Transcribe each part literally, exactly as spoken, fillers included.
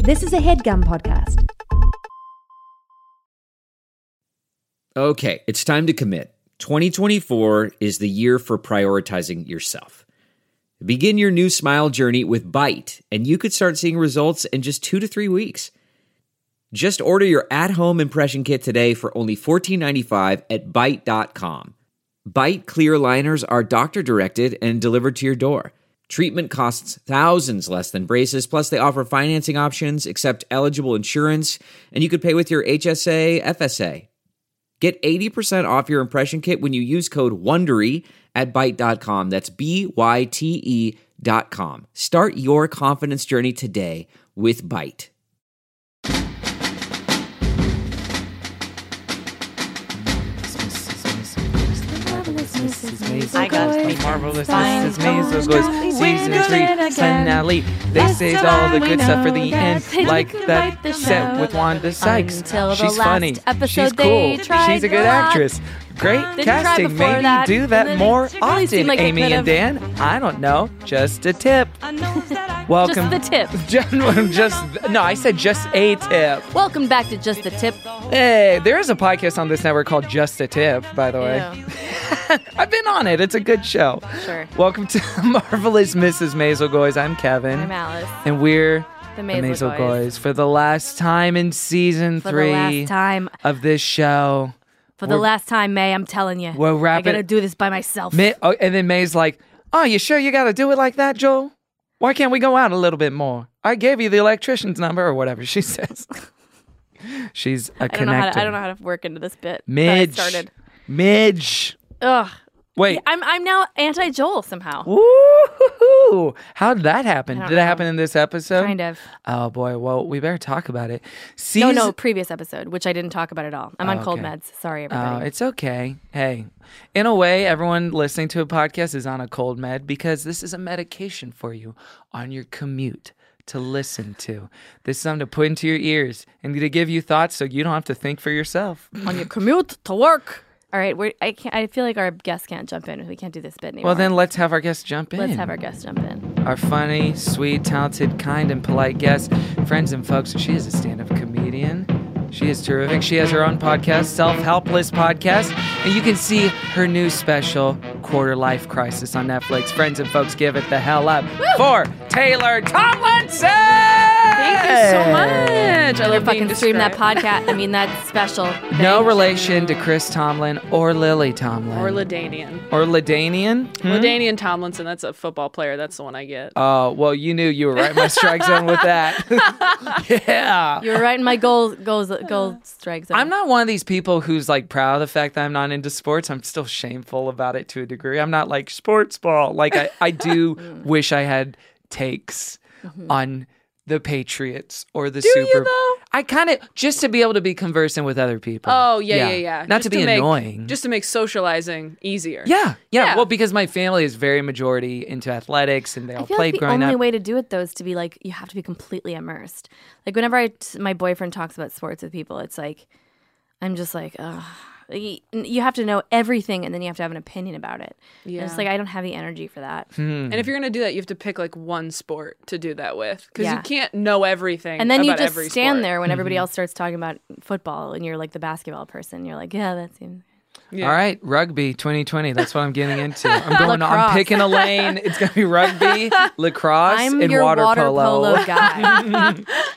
This is a HeadGum podcast. Okay, it's time to commit. twenty twenty-four is the year for prioritizing yourself. Begin your new smile journey with Byte, and you could start seeing results in just two to three weeks. Just order your at-home impression kit today for only fourteen ninety-five at byte dot com. Byte clear aligners are doctor-directed and delivered to your door. Treatment costs thousands less than braces, plus they offer financing options, accept eligible insurance, and you could pay with your H S A, F S A. Get eighty percent off your impression kit when you use code WONDERY at byte dot com. That's B Y T E dot com. Start your confidence journey today with Byte. I got the marvelous Missus Maisel Goes season three finale. They saved all the good stuff for the end, like that set with Wanda Sykes. She's funny. She's cool. She's a good actress. Great casting. Maybe that, do that more often, like Amy and Dan. I don't know. Just a tip. Welcome. Just the tip. Just, just no, I said just a tip. Welcome back to Just the Tip. Hey, there is a podcast on this network called Just a Tip, by the way. Yeah. I've been on it. It's a good show. Sure. Welcome to Marvelous Missus Maisel Goys. I'm Kevin. I'm Alice. And we're the the Maisel, Maisel Goys. Goys for the last time in season For three the last time. of this show. For the We're- last time, May, I'm telling you. We're I wrapping gotta do this by myself. May, oh, and then May's like, oh, you sure you got to do it like that, Joel? Why can't we go out a little bit more? I gave you the electrician's number or whatever she says. She's a I don't, know how connector. to, I don't know how to work into this bit. Midge. That I started. Midge. Ugh. Wait. I'm I'm now anti-Joel somehow. Woo! How did that happen? I don't Did it know. happen in this episode? Kind of. Oh boy. Well, we better talk about it. No, Season- no, previous episode, which I didn't talk about at all. I'm on Oh, cold okay. meds. Sorry, Oh, everybody. it's okay. Hey, in a way, everyone listening to a podcast is on a cold med because this is a medication for you on your commute to listen to. This is something to put into your ears and to give you thoughts so you don't have to think for yourself. On your commute to work. All right, we're, I can't. I feel like our guests can't jump in. We can't do this bit anymore. Well, then let's have our guest jump in. let's have our guests jump in. Our funny, sweet, talented, kind, and polite guest, friends and folks. She is a stand-up comedian. She is terrific. She has her own podcast, Self-Helpless Podcast, and you can see her new special, Quarter Life Crisis, on Netflix. Friends and folks, give it the hell up for Taylor Tomlinson! Thank you so much. I I love fucking being stream that described. podcast. I mean, that's special. No relation to Chris Tomlin or Lily Tomlin. Or Ladanian. Or Ladanian? Hmm? Ladanian Tomlinson, that's a football player. That's the one I get. Oh, well, you knew you were right in my strike zone with that. Yeah. You're right in my goal, goals, goal strike zone. I'm not one of these people who's like proud of the fact that I'm not into sports. I'm still shameful about it to a degree. I'm not like sports ball. Like I, I do wish I had takes on the Patriots or the Do Super you, though? I kind of just to be able to be conversing with other people. Oh, yeah, yeah, yeah. Not Just to be make, annoying. Just to make socializing easier. yeah, yeah, Yeah. Well, because my family is very majority into athletics and they all I feel played like the growing only up. way to do it though is to be like you have to be completely immersed. Like whenever I t- my boyfriend talks about sports with people, it's like I'm just like, ugh. You you have to know everything, and then you have to have an opinion about it. Yeah. It's like I don't have the energy for that. Hmm. And if you're going to do that, you have to pick like one sport to do that with. Because Yeah. you can't know everything And then you about just every stand sport. there when Mm-hmm. everybody else starts talking about football, and you're like the basketball person. You're like, yeah, that seems. Yeah. All right, rugby twenty twenty. That's what I'm getting into. I'm going. I'm Lacrosse. picking a lane. It's gonna be rugby, lacrosse, I'm and your water, water polo. polo guy.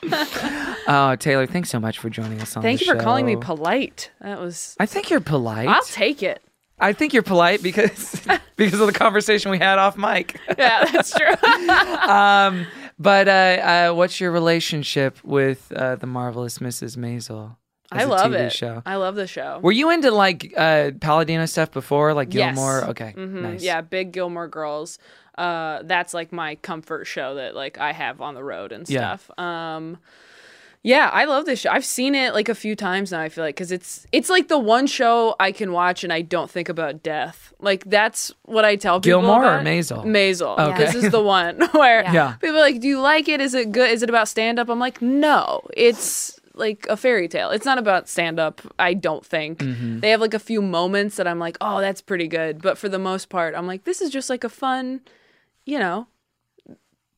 Oh, Taylor, thanks so much for joining us on Thank the you for calling me show. polite. That was. I think you're polite. I'll take it. I think you're polite because because of the conversation we had off mic. Yeah, that's true. um, but uh, uh, what's your relationship with uh, the marvelous Missus Maisel? as I a love T V it. Show? I love the show. Were you into like uh, Palladino stuff before, like Yes. Gilmore? Okay, Mhm. nice. Yeah, big Gilmore Girls. Uh, that's like my comfort show that like I have on the road and Yeah. stuff. Um, yeah, I love this show. I've seen it like a few times now. I feel like because it's it's like the one show I can watch and I don't think about death. Like that's what I tell people. Gilmore or about. Maisel? Maisel. Okay. This is the one where Yeah. Yeah. people are like, "Do you like it? Is it good? Is it about stand up?" I'm like, "No, it's." Like a fairy tale. It's not about stand up, I don't think. Mm-hmm. They have like a few moments that I'm like, oh, that's pretty good. But for the most part, I'm like, this is just like a fun, you know,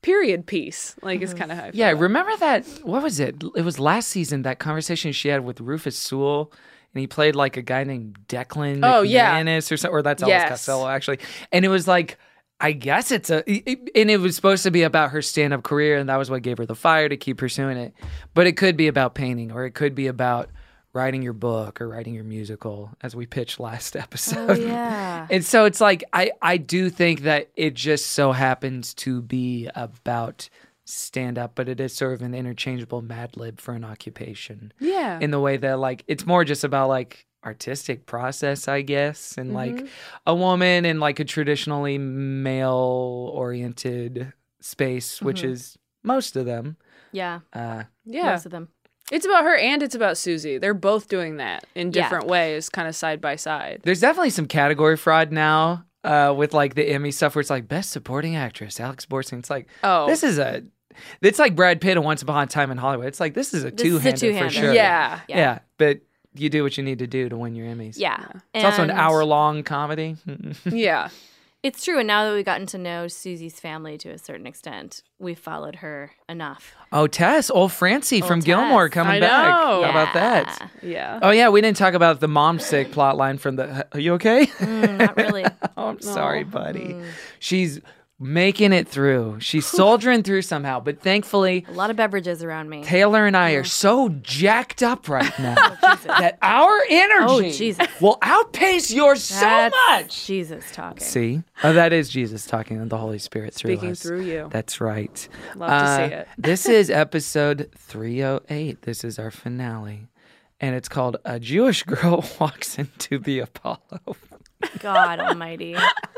period piece. Like it's kind of how I feel Yeah, about it. remember that? What was it? It was last season, that conversation she had with Rufus Sewell, and he played like a guy named Declan Oh, yeah. McManus or something, or that's Elvis Yes. Costello, actually. And it was like, I guess it's a, it- and it was supposed to be about her stand-up career, and that was what gave her the fire to keep pursuing it. But it could be about painting, or it could be about writing your book or writing your musical, as we pitched last episode. Oh, yeah. And so it's like, I, I do think that it just so happens to be about stand up, but it is sort of an interchangeable Mad Lib for an occupation. Yeah. In the way that, like, it's more just about, like, artistic process, I guess, and, like, a woman in, like, a traditionally male oriented space, which is most of them. Yeah. Uh, yeah. Most of them. It's about her and it's about Susie. They're both doing that in Yeah. different ways, kind of side by side. There's definitely some category fraud now uh, with like the Emmy stuff where it's like best supporting actress, Alex Borstein. It's like, Oh. this is a, it's like Brad Pitt and Once Upon a Time in Hollywood. It's like, this is a This is a two-hander for two-hander. sure. Yeah. yeah. Yeah. But you do what you need to do to win your Emmys. Yeah. It's also an And hour-long comedy. Yeah. It's true. And now that we've gotten to know Susie's family to a certain extent, we've followed her enough. Oh, Tess, old Francie from Tess. Gilmore coming I back. know. How about that? Yeah. Oh, yeah, we didn't talk about the mom sick plot line from the, are you okay? Mm, not really. Oh, I'm sorry, buddy. She's making it through. She's soldiering through somehow. But thankfully, A lot of beverages around me. Taylor and I are so jacked up right now that our energy Oh, Jesus. will outpace yours so That's much. Jesus talking. See? Oh, that is Jesus talking and the Holy Spirit through Speaking us. through you. That's right. Love to Uh, see it. This is episode three oh eight. This is our finale. And it's called A Jewish Girl Walks into the Apollo. God almighty.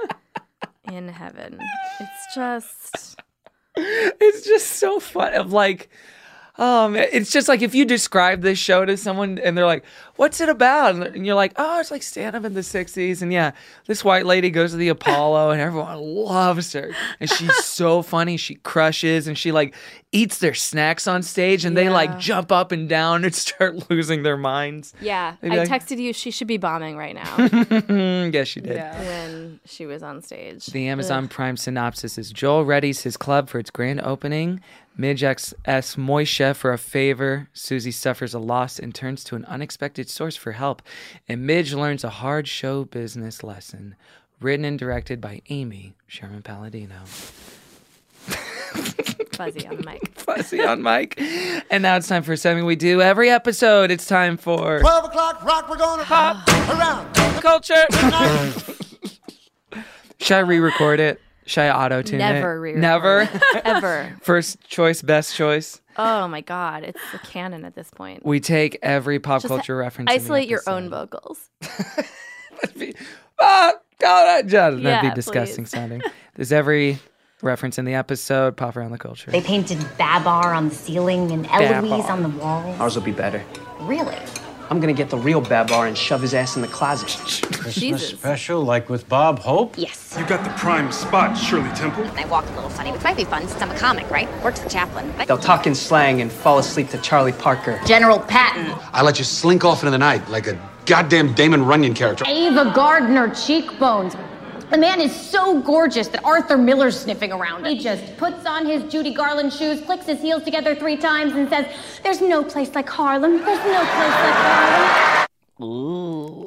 In heaven. It's just. It's just so fun. Of like, oh man, it's just like if you describe this show to someone and they're like, "What's it about?" and you're like, "Oh, it's like stand up in the sixties." And yeah, this white lady goes to the Apollo and everyone loves her, and she's so funny. She crushes and she like eats their snacks on stage, and they like Yeah. jump up and down and start losing their minds. Yeah. They'd be I like- texted you she should be bombing right now Mm, yes, she did. Yeah. when she was on stage. The Amazon Prime synopsis is Joel readies his club for its grand opening. Midge asks Moishe for a favor. Susie suffers a loss and turns to an unexpected source for help. And Midge learns a hard show business lesson. Written and directed by Amy Sherman Palladino. Fuzzy on the mic. Fuzzy on mic. And now it's time for something we do every episode. It's time for twelve o'clock rock, we're gonna hop around. Culture. Should I re-record it? Should I auto-tune it? Never re-record Never? Ever. First choice, best choice. Oh my God. It's the canon at this point. We take every pop Just culture reference. in the Isolate your own episode. vocals. Ah, God, that'd Yeah, be disgusting please. sounding. There's every reference in the episode. Pop around the culture. They painted Babar on the ceiling and Eloise Babar. on the walls. Ours will be better. Really? I'm gonna get the real Babar and shove his ass in the closet. Christmas Jesus. special, like with Bob Hope? Yes. You got the prime spot, Shirley Temple. I walk a little funny, which might be fun since I'm a comic, right? Works the chaplain. They'll talk in slang and fall asleep to Charlie Parker. General Patton. I let you slink off into the night like a goddamn Damon Runyon character. Ava Gardner cheekbones. The man is so gorgeous that Arthur Miller's sniffing around. He just puts on his Judy Garland shoes, clicks his heels together three times, and says, "There's no place like Harlem. There's no place like Harlem." Ooh.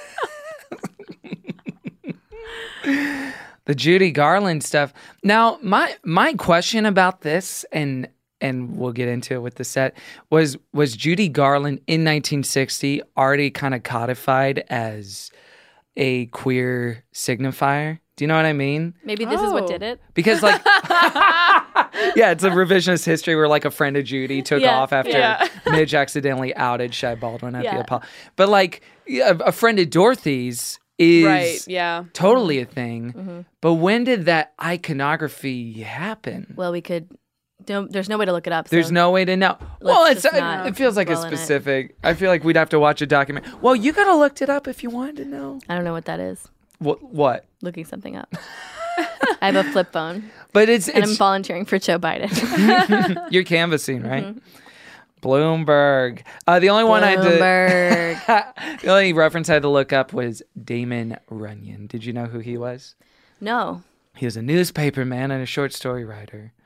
The Judy Garland stuff. Now, my my question about this, and and we'll get into it with the set, was was Judy Garland in nineteen sixty already kind of codified as a queer signifier? Do you know what I mean? Maybe this is what Oh. did it. Because like, yeah, it's a revisionist history where like a friend of Judy took Yeah, off after yeah. Midge accidentally outed Shai Baldwin at the Yeah. Apollo. But like, yeah, a friend of Dorothy's is Right. Yeah. totally a thing. Mm-hmm. But when did that iconography happen? Well, we could. Don't, there's no way to look it up. There's so no way to know. Well, it's just uh, not it feels like a dwell in it. specific. I feel like we'd have to watch a document. Well, you could have looked it up if you wanted to know. I don't know what that is. What? What? Looking something up. I have a flip phone, But it's and I'm it's volunteering for Joe Biden. you're canvassing, right? Bloomberg. Uh, the only one I had to. Bloomberg. The only reference I had to look up was Damon Runyon. Did you know who he was? No. He was a newspaper man and a short story writer.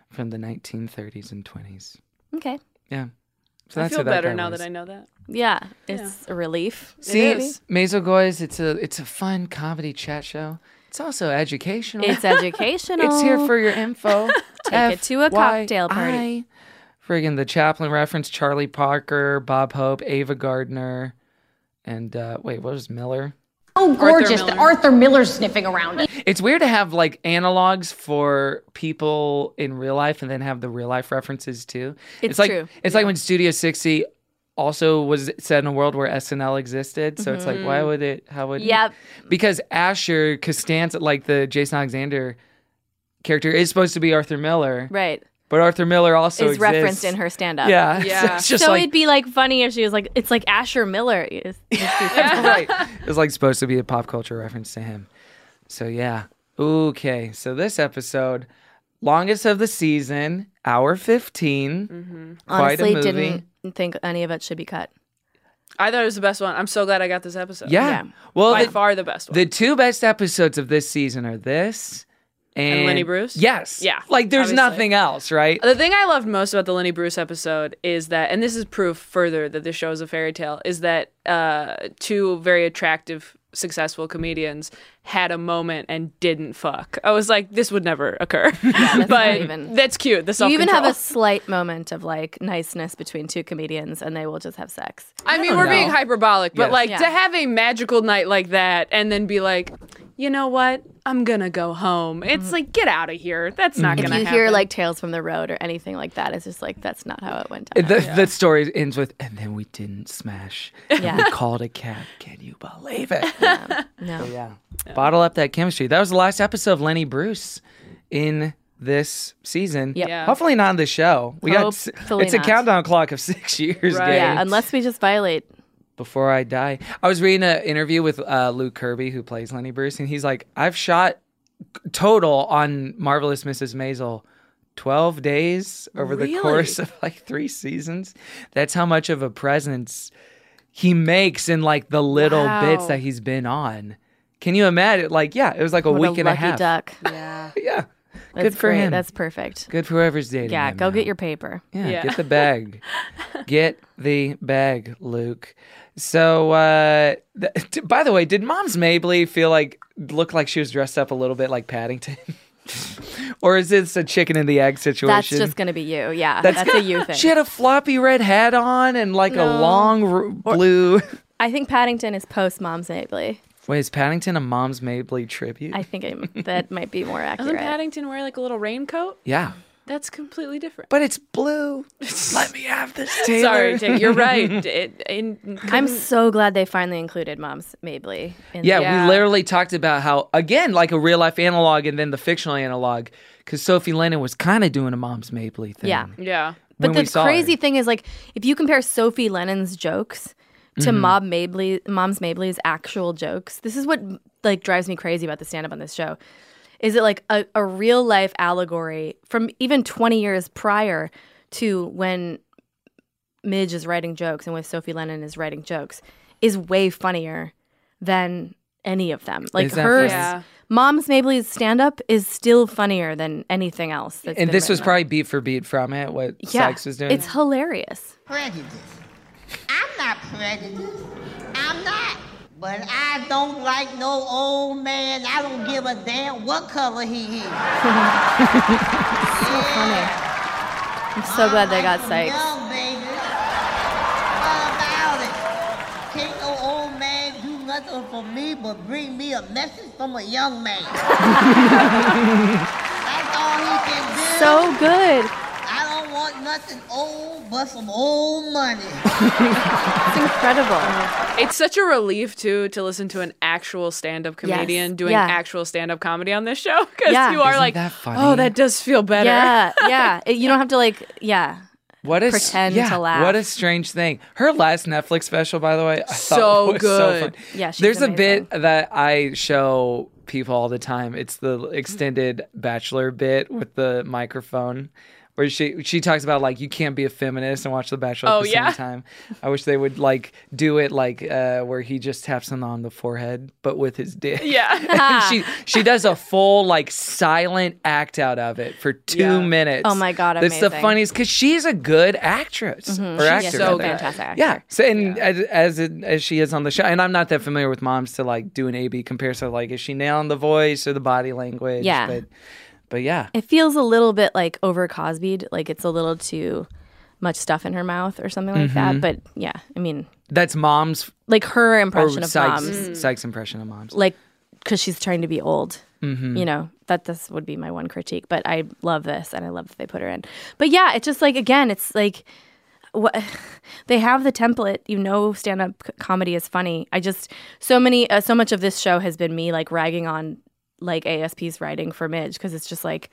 from the nineteen thirties and twenties. Okay. Yeah. So I that's feel who that better guy now was. that I know that. Yeah, it's a relief. See, It is. Maisel Goys, it's a it's a fun comedy chat show. It's also educational. It's educational. It's here for your info. Take it to a cocktail party. Friggin' the Chaplin reference, Charlie Parker, Bob Hope, Ava Gardner, and uh, wait, what was Miller? So gorgeous that Arthur Miller's sniffing around. It's weird to have like analogs for people in real life and then have the real life references too. It's like true. it's like when Studio sixty also was set in a world where S N L existed. So it's like, why would it? How would? Yep. Because Asher Costanza, like the Jason Alexander character, is supposed to be Arthur Miller, Right. but Arthur Miller also Is exists. referenced in her stand-up. Yeah, Yeah. So it's just so like it'd be like funny if she was like, it's like Asher Miller. It's- it's- right. It was like supposed to be a pop culture reference to him. So yeah. Okay. So this episode, longest of the season, hour fifteen. Quite Honestly, a movie. didn't think any of it should be cut. I thought it was the best one. I'm so glad I got this episode. Yeah. Yeah. Well, By the, far the best one. the two best episodes of this season are this and, And Lenny Bruce? Yes. Yeah, Like there's obviously. nothing else, right? The thing I loved most about the Lenny Bruce episode is that, and this is proof further that this show is a fairy tale, is that uh, two very attractive, successful comedians had a moment and didn't fuck. I was like, this would never occur. that's but not even- that's cute. The You self-control. even have a slight moment of like niceness between two comedians and they will just have sex. I mean, don't we're being know. hyperbolic, but Yes. like Yeah. to have a magical night like that and then be like, you know what? I'm gonna go home. It's like, get out of here. That's not If gonna you happen. hear like Tales from the Road or anything like that, it's just like, that's not how it went down. The, the story ends with, and then we didn't smash. Yeah. We called a cab. Can you believe it? No. Yeah. Bottle up that chemistry. That was the last episode of Lenny Bruce in this season. Yep. Yeah. Hopefully not in the show. We got s- Hopefully it's a not. countdown clock of six years, Right. gang, Yeah, unless we just violate. before I die. I was reading an interview with uh, Luke Kirby, who plays Lenny Bruce, and he's like, I've shot total on Marvelous Missus Maisel twelve days over the Really? course of like three seasons. That's how much of a presence he makes in like the little Wow. bits that he's been on. Can you imagine? Like, yeah, it was like a What week a and a lucky half. duck. Yeah. Yeah. That's Good for great. him. That's perfect. Good for whoever's dating Yeah, him go now. get your paper. Yeah, Yeah. get the bag. Get the bag, Luke. So, uh, th- t- by the way, did Mom's Mabley feel like, look like she was dressed up a little bit like Paddington? Or is this a chicken and the egg situation? That's just going to be you. Yeah, that's, a you thing. She had a floppy red hat on and like a No. long r- blue. I think Paddington is post Mom's Mabley. Wait, is Paddington a Mom's Mabley tribute? I think it, that might be more Doesn't accurate. Paddington wear like a little raincoat? yeah. That's completely different. But it's blue. Let me have this, Taylor. Sorry, Jake, you're right. It, it, I'm so glad they finally included Mom's Mabley. In Yeah, Yeah. we literally talked about how, again, like a real life analog and then the fictional analog, because Sophie Lennon was kind of doing a Mom's Mabley thing. Yeah. yeah. But when we the saw crazy her. thing is, like, if you compare Sophie Lennon's jokes to Mm-hmm. Mob Mabley, Mom's Mabley's actual jokes, this is what like drives me crazy about the stand-up on this show. Is it like a, a real life allegory from even twenty years prior to when Midge is writing jokes and when Sophie Lennon is writing jokes is way funnier than any of them. Like Is that her, funny? Yeah. Mom's Mabley's stand-up is still funnier than anything else. That's And been this was written. probably beat for beat from it, what yeah, Sykes was doing. it's hilarious. Prejudice. I'm not prejudiced. I'm not. But I don't like no old man. I don't give a damn what color he is. So funny. I'm so glad they got Some Sykes. young baby. What about it? Can't no old man do nothing for me but bring me a message from a young man. That's all he can do. So good. I don't want nothing old but some old money. It's incredible. It's such a relief too to listen to an actual stand-up comedian Yes. doing Yeah. actual stand-up comedy on this show because Yeah. you are Isn't like, that funny? oh, that does feel better. Yeah, yeah. It- you don't have to like, yeah. What a, pretend yeah, to laugh. What a strange thing. Her last Netflix special, by the way, I So thought was good. so fun. Yeah, she's There's a amazing. bit that I show people all the time. It's the extended Bachelor bit with the microphone where she she talks about like you can't be a feminist and watch The Bachelor Oh, at the yeah? same time. I wish they would like do it like uh, where he just taps them on the forehead, but with his dick. Yeah. And she she does a full like silent act out of it for two Yeah. minutes. Oh my God, That's the amazing. funniest because she's a good actress Mhm. or She's actor. so rather. fantastic actor. Yeah. So and as as, it, as she is on the show, and I'm not that familiar with moms to like do an A B comparison. Like, is she nailing the voice or the body language? Yeah. But but yeah. It feels a little bit like over Cosby'd, like it's a little too much stuff in her mouth or something like Mhm. that. But yeah, I mean, That's mom's like her impression or of Sykes, moms, Sykes' impression of moms. like because she's trying to be old. Mhm. You know, that this would be my one critique. But I love this, and I love that they put her in. But yeah, it's just like again, it's like what they have the template. You know, stand-up c- comedy is funny. I just so many, uh, so much of this show has been me like ragging on like A S P's writing for Midge because it's just like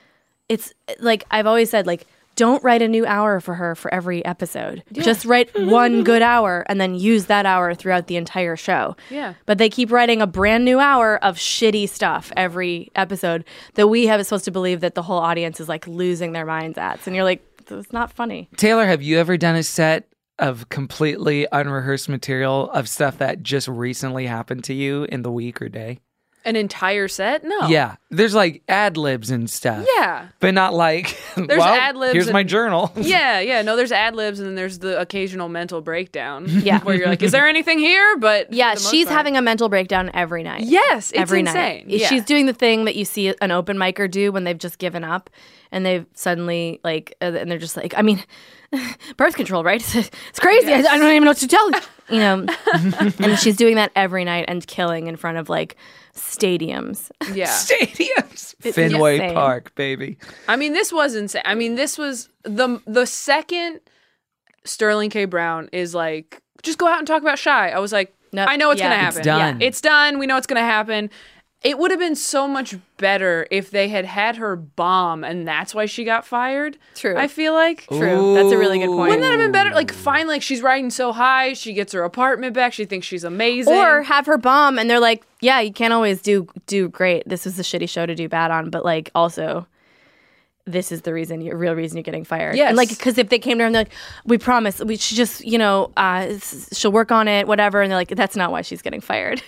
it's like I've always said like don't write a new hour for her for every episode. Just write one good hour and then use that hour throughout the entire show. Yeah. But they keep writing a brand new hour of shitty stuff every episode that we have supposed to believe that the whole audience is like losing their minds at. And you're like, it's not funny. Taylor, have you ever done a set of completely unrehearsed material of stuff that just recently happened to you in the week or day? An entire set? No. Yeah. There's like ad libs and stuff. Yeah. But not like, There's well, ad-libs here's my and- journal. Yeah, yeah. No, there's ad libs and then there's the occasional mental breakdown. Yeah. Where you're like, is there anything here? But Yeah, for the most she's part- having a mental breakdown every night. Yes, it's every insane. night. Yeah. She's doing the thing that you see an open micer do when they've just given up and they've suddenly like, uh, and they're just like, I mean, birth control, right? It's, it's crazy. Yes. I, I don't even know what to tell you. You know, and she's doing that every night and killing in front of like stadiums. Yeah. Stadiums. It's Fenway insane. Park, baby. I mean, this was insane. I mean, this was the the second Sterling K. Brown is like, just go out and talk about Shy. I was like, Nope. I know what's Yeah. gonna It's happen. done. Yeah. It's done. We know what's gonna happen. It would have been so much better if they had had her bomb, and that's why she got fired. True. I feel like. True. That's a really good point. Wouldn't that have been better? Like, fine, like she's riding so high, she gets her apartment back, she thinks she's amazing. Or have her bomb and they're like, yeah, you can't always do do great. This is a shitty show to do bad on, but like also this is the reason, your real reason you're getting fired. Yes. And like, because if they came to her and they're like, we promise, we should just, you know, uh, s- she'll work on it, whatever. And they're like, that's not why she's getting fired.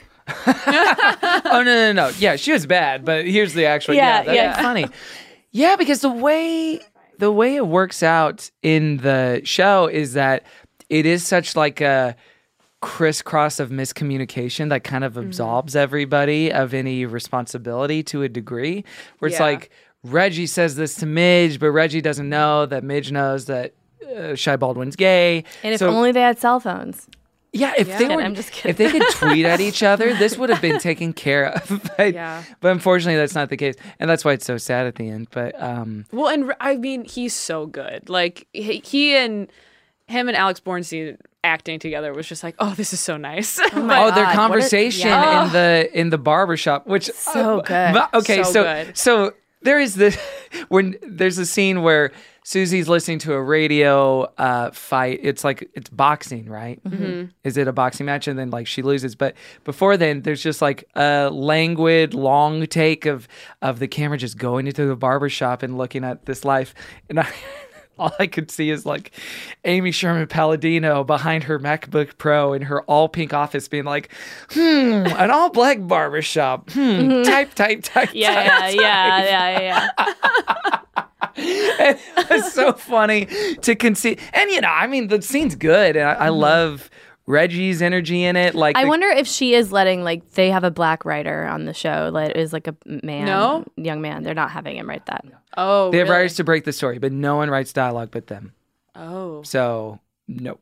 Oh, no, no, no. Yeah, she was bad, but here's the actual. Yeah, Yeah, that's yeah. funny. Yeah, because the way the way it works out in the show is that it is such like a crisscross of miscommunication that kind of absolves everybody of any responsibility to a degree. Where it's Yeah. like Reggie says this to Midge, but Reggie doesn't know that Midge knows that uh, Shy Baldwin's gay. And if So- only they had cell phones. yeah, if Yeah. they Kidding, were, I'm just kidding. if they could tweet at each other, this would have been taken care of. But, Yeah. but unfortunately, that's not the case, and that's why it's so sad at the end. But um, Well, and r- I mean, he's so good. Like he, he and him and Alex Bornstein acting together was just like, oh, this is so nice. Oh my oh, their God, what a- conversation yeah. in the in the barbershop, which So uh, good. but- okay, So so good. so there is the when there's a scene where Susie's listening to a radio uh, fight. It's like it's boxing, right? Mm-hmm. Is it a boxing match? And then like she loses, but before then, there's just like a languid, long take of of the camera just going into the barbershop and looking at this life, and I. All I could see is like Amy Sherman Palladino behind her MacBook Pro in her all pink office being like, hmm, an all black barbershop. Hmm, type, type, type. Yeah, type, yeah, yeah, yeah, yeah. And it's so funny to conceive. And, you know, I mean, the scene's good. And I, I love Reggie's energy in it. Like, I the- wonder if she is letting, like, they have a black writer on the show that is like a man, No? young man. They're not having him write that. Oh, they have really? writers to break the story, but no one writes dialogue but them. Oh, So, no.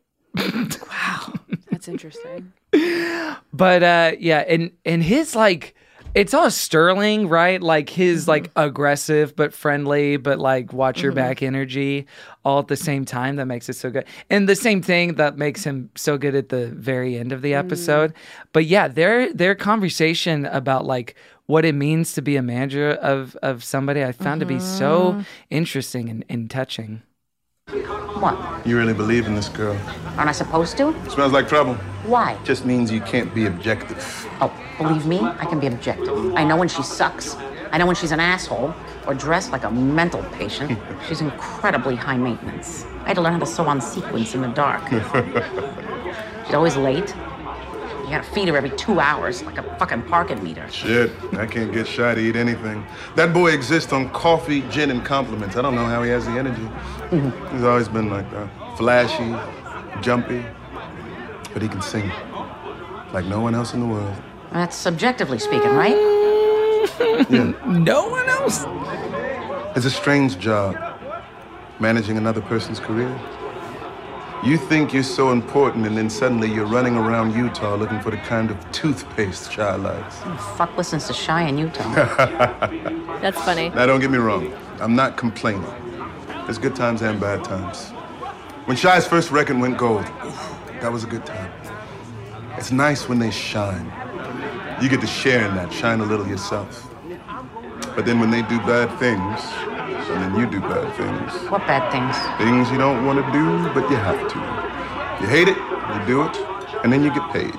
that's interesting. But uh yeah, and and his like it's all Sterling, right? Like his like aggressive but friendly but like watch your back energy all at the same time that makes it so good. And the same thing that makes him so good at the very end of the episode. But yeah, their their conversation about like what it means to be a manager of of somebody I found to be so interesting and, and touching. What? You really believe in this girl? Aren't I supposed to? Smells like trouble. Why? Just means you can't be objective. Oh, believe me, I can be objective. I know when she sucks. I know when she's an asshole or dressed like a mental patient, she's incredibly high maintenance. I had to learn how to sew on sequins in the dark. She's always late. You gotta feed her every two hours like a fucking parking meter. Shit, I can't get shy to eat anything. That boy exists on coffee, gin, and compliments. I don't know how he has the energy. Mm-hmm. He's always been like that. Flashy, jumpy, but he can sing like no one else in the world. That's subjectively speaking, right? Yeah. No one else? It's a strange job, managing another person's career. You think you're so important, and then suddenly you're running around Utah looking for the kind of toothpaste Shy likes. Who the fuck listens to Shy in Utah? That's funny. Now, don't get me wrong. I'm not complaining. There's good times and bad times. When Shy's first record went gold, that was a good time. It's nice when they shine. You get to share in that, shine a little yourself. But then when they do bad things, and then you do bad things. What bad things? Things you don't want to do, but you have to. You hate it, you do it, and then you get paid.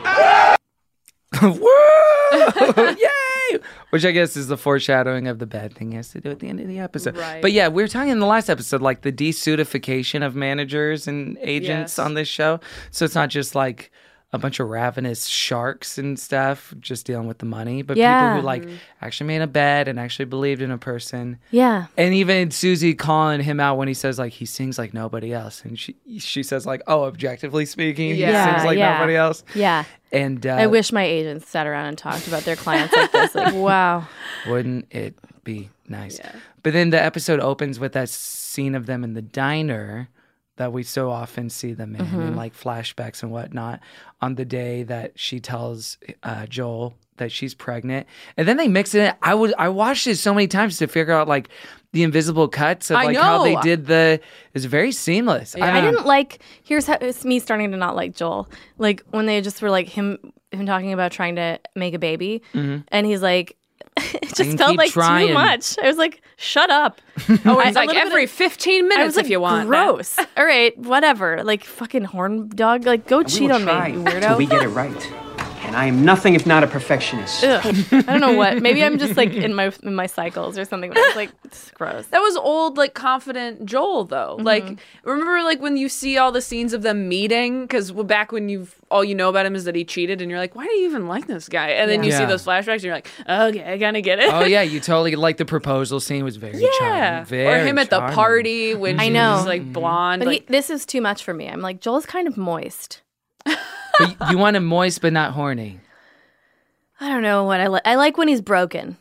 Woo! Yay! Which I guess is the foreshadowing of the bad thing he has to do at the end of the episode. Right. But yeah, we were talking in the last episode, like the desuitification of managers and agents Yes. on this show. So it's not just like a bunch of ravenous sharks and stuff just dealing with the money, but Yeah. people who like actually made a bet and actually believed in a person. Yeah. And even Susie calling him out when he says like he sings like nobody else, and she she says like, oh, objectively speaking, Yeah, he sings like yeah. nobody else. Yeah. And uh, I wish my agents sat around and talked about their clients like this. Like, wow. Wouldn't it be nice? But then the episode opens with that scene of them in the diner that we so often see them in, Mhm. and like flashbacks and whatnot, on the day that she tells uh, Joel that she's pregnant. And then they mix it in. I was I watched it so many times to figure out like the invisible cuts of I like how they know. did the. It's very seamless. I don't- didn't like. Here's how it's me starting to not like Joel. Like when they just were like him, him talking about trying to make a baby, Mhm. and he's like, it can just felt keep like trying. too much. I was like, shut up. Oh, I- it's a like little bit every of- fifteen minutes I was like, if you want. that. gross. All right, whatever. Like fucking horn dog. Like go We cheat will on try me, you till weirdo. we get it right. And I am nothing if not a perfectionist. Ugh. I don't know what. Maybe I'm just like in my in my cycles or something. But I was like, it's gross. That was old, like confident Joel, though. Mhm. Like, remember, like when you see all the scenes of them meeting, because back when you've all you know about him is that he cheated, and you're like, why do you even like this guy? And then you see Yeah. those flashbacks, and you're like, okay, I kind of get it. Oh yeah, you totally like the proposal scene was very yeah. charming. Very Or him at the charming. party when I she's know. like blonde. But like, he, this is too much for me. I'm like, Joel's kind of moist. But you want him moist but not horny. I don't know what I like. I like when he's broken.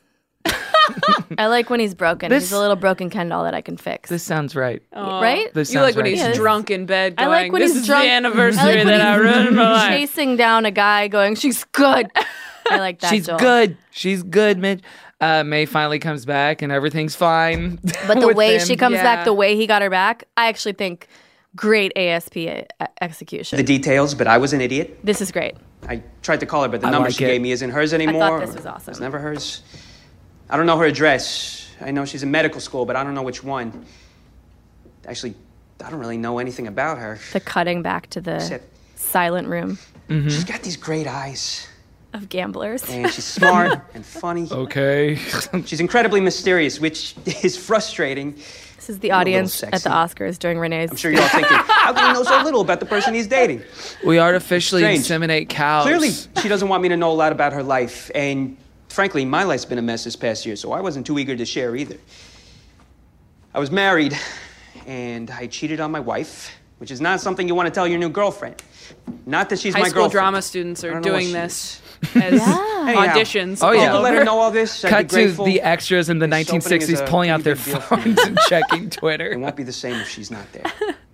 I like when he's broken. This- he's a little broken Ken doll that I can fix. This sounds right. right? This you like sounds when right he's to me. drunk in bed I going, like when this he's is drunk. the anniversary I like when that I he's ruined in my life. chasing down a guy going, she's good. I like that. She's Joel. good. She's good, Mitch. Uh, May finally comes back and everything's fine. But the with way him. she comes Yeah. back, the way he got her back, I actually think great A S P e- execution. The details, but I was an idiot. This is great. I tried to call her, but the I number like she it. gave me isn't hers anymore. this was awesome. It's never hers. I don't know her address. I know she's in medical school, but I don't know which one. Actually, I don't really know anything about her. The cutting back to the Except- silent room She's got these great eyes, of gamblers. and she's smart and funny. Okay. She's incredibly mysterious, which is frustrating. This is the a little audience at the sexy. Oscars during Renee's. I'm sure you're all thinking, how can you know so little about the person he's dating? We artificially Strange. inseminate cows. Clearly, she doesn't want me to know a lot about her life, and frankly, my life's been a mess this past year, so I wasn't too eager to share either. I was married, and I cheated on my wife, which is not something you want to tell your new girlfriend. Not that she's High my school girlfriend. drama students I are don't know what doing she this as Anyhow. auditions. Oh, all yeah. If you let her over. know all this, I'd Cut be to grateful. the extras in the This nineteen sixties opening is a pulling out their pretty big deal for me. phones and checking Twitter. It won't be the same if she's not there.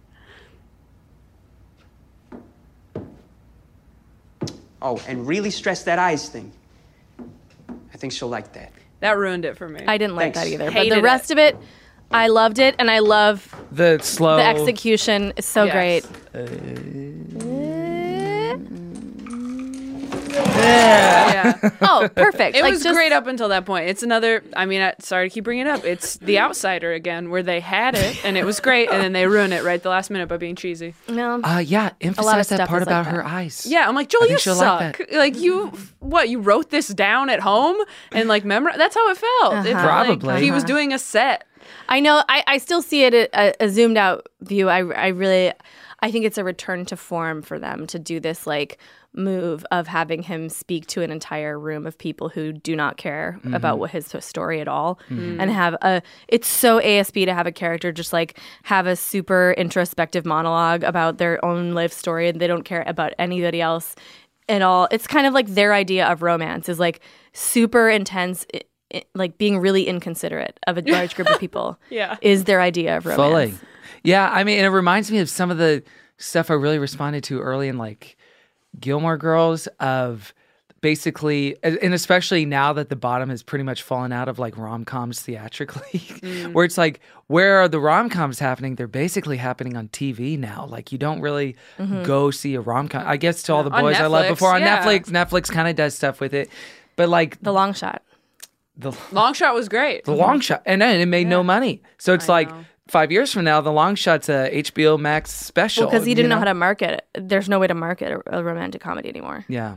Oh, and really stress that eyes thing. I think she'll like that. That ruined it for me. I didn't like Thanks. that either. But Hated the rest it. of it, I loved it, and I love The slow. the execution. Is so Yes. great. Yeah. Oh, perfect. It Like, was just- great up until that point. It's another, I mean, I, sorry to keep bringing it up. It's The Outsider again, where they had it and it was great, and then they ruin it right at the last minute by being cheesy. No. Uh, yeah, emphasize that stuff part is like about her that. eyes. Yeah, I'm like, Joel, I you think she'll like suck. Like, you, what, you wrote this down at home and like memorize? That's how it felt. It Uh-huh. felt like Probably. he was Uh-huh. doing a set. I know. I, I still see it a, a zoomed out view. I, I really, I think it's a return to form for them to do this like move of having him speak to an entire room of people who do not care Mhm. about what his story at all, Mhm. and have a. It's so A S B to have a character just like have a super introspective monologue about their own life story, and they don't care about anybody else at all. It's kind of like their idea of romance is like super intense. i- i- like being really inconsiderate of a large group of people Yeah. is their idea of romance. Fully. Yeah, I mean, and it reminds me of some of the stuff I really responded to early in like Gilmore Girls of basically, and especially now that the bottom has pretty much fallen out of like rom-coms theatrically, Mm. where it's like, where are the rom-coms happening? They're basically happening on T V now. Like you don't really Mhm. go see a rom-com. I guess to all the On boys I loved Netflix, before on yeah. Netflix, Netflix kind of does stuff with it. But like The Long Shot. the Long Shot was great. the long shot, and then it made no money. So it's like five years from now, the long shot's a H B O Max special. Well, because he you didn't know? how to market it. There's no way to market a, a romantic comedy anymore. Yeah.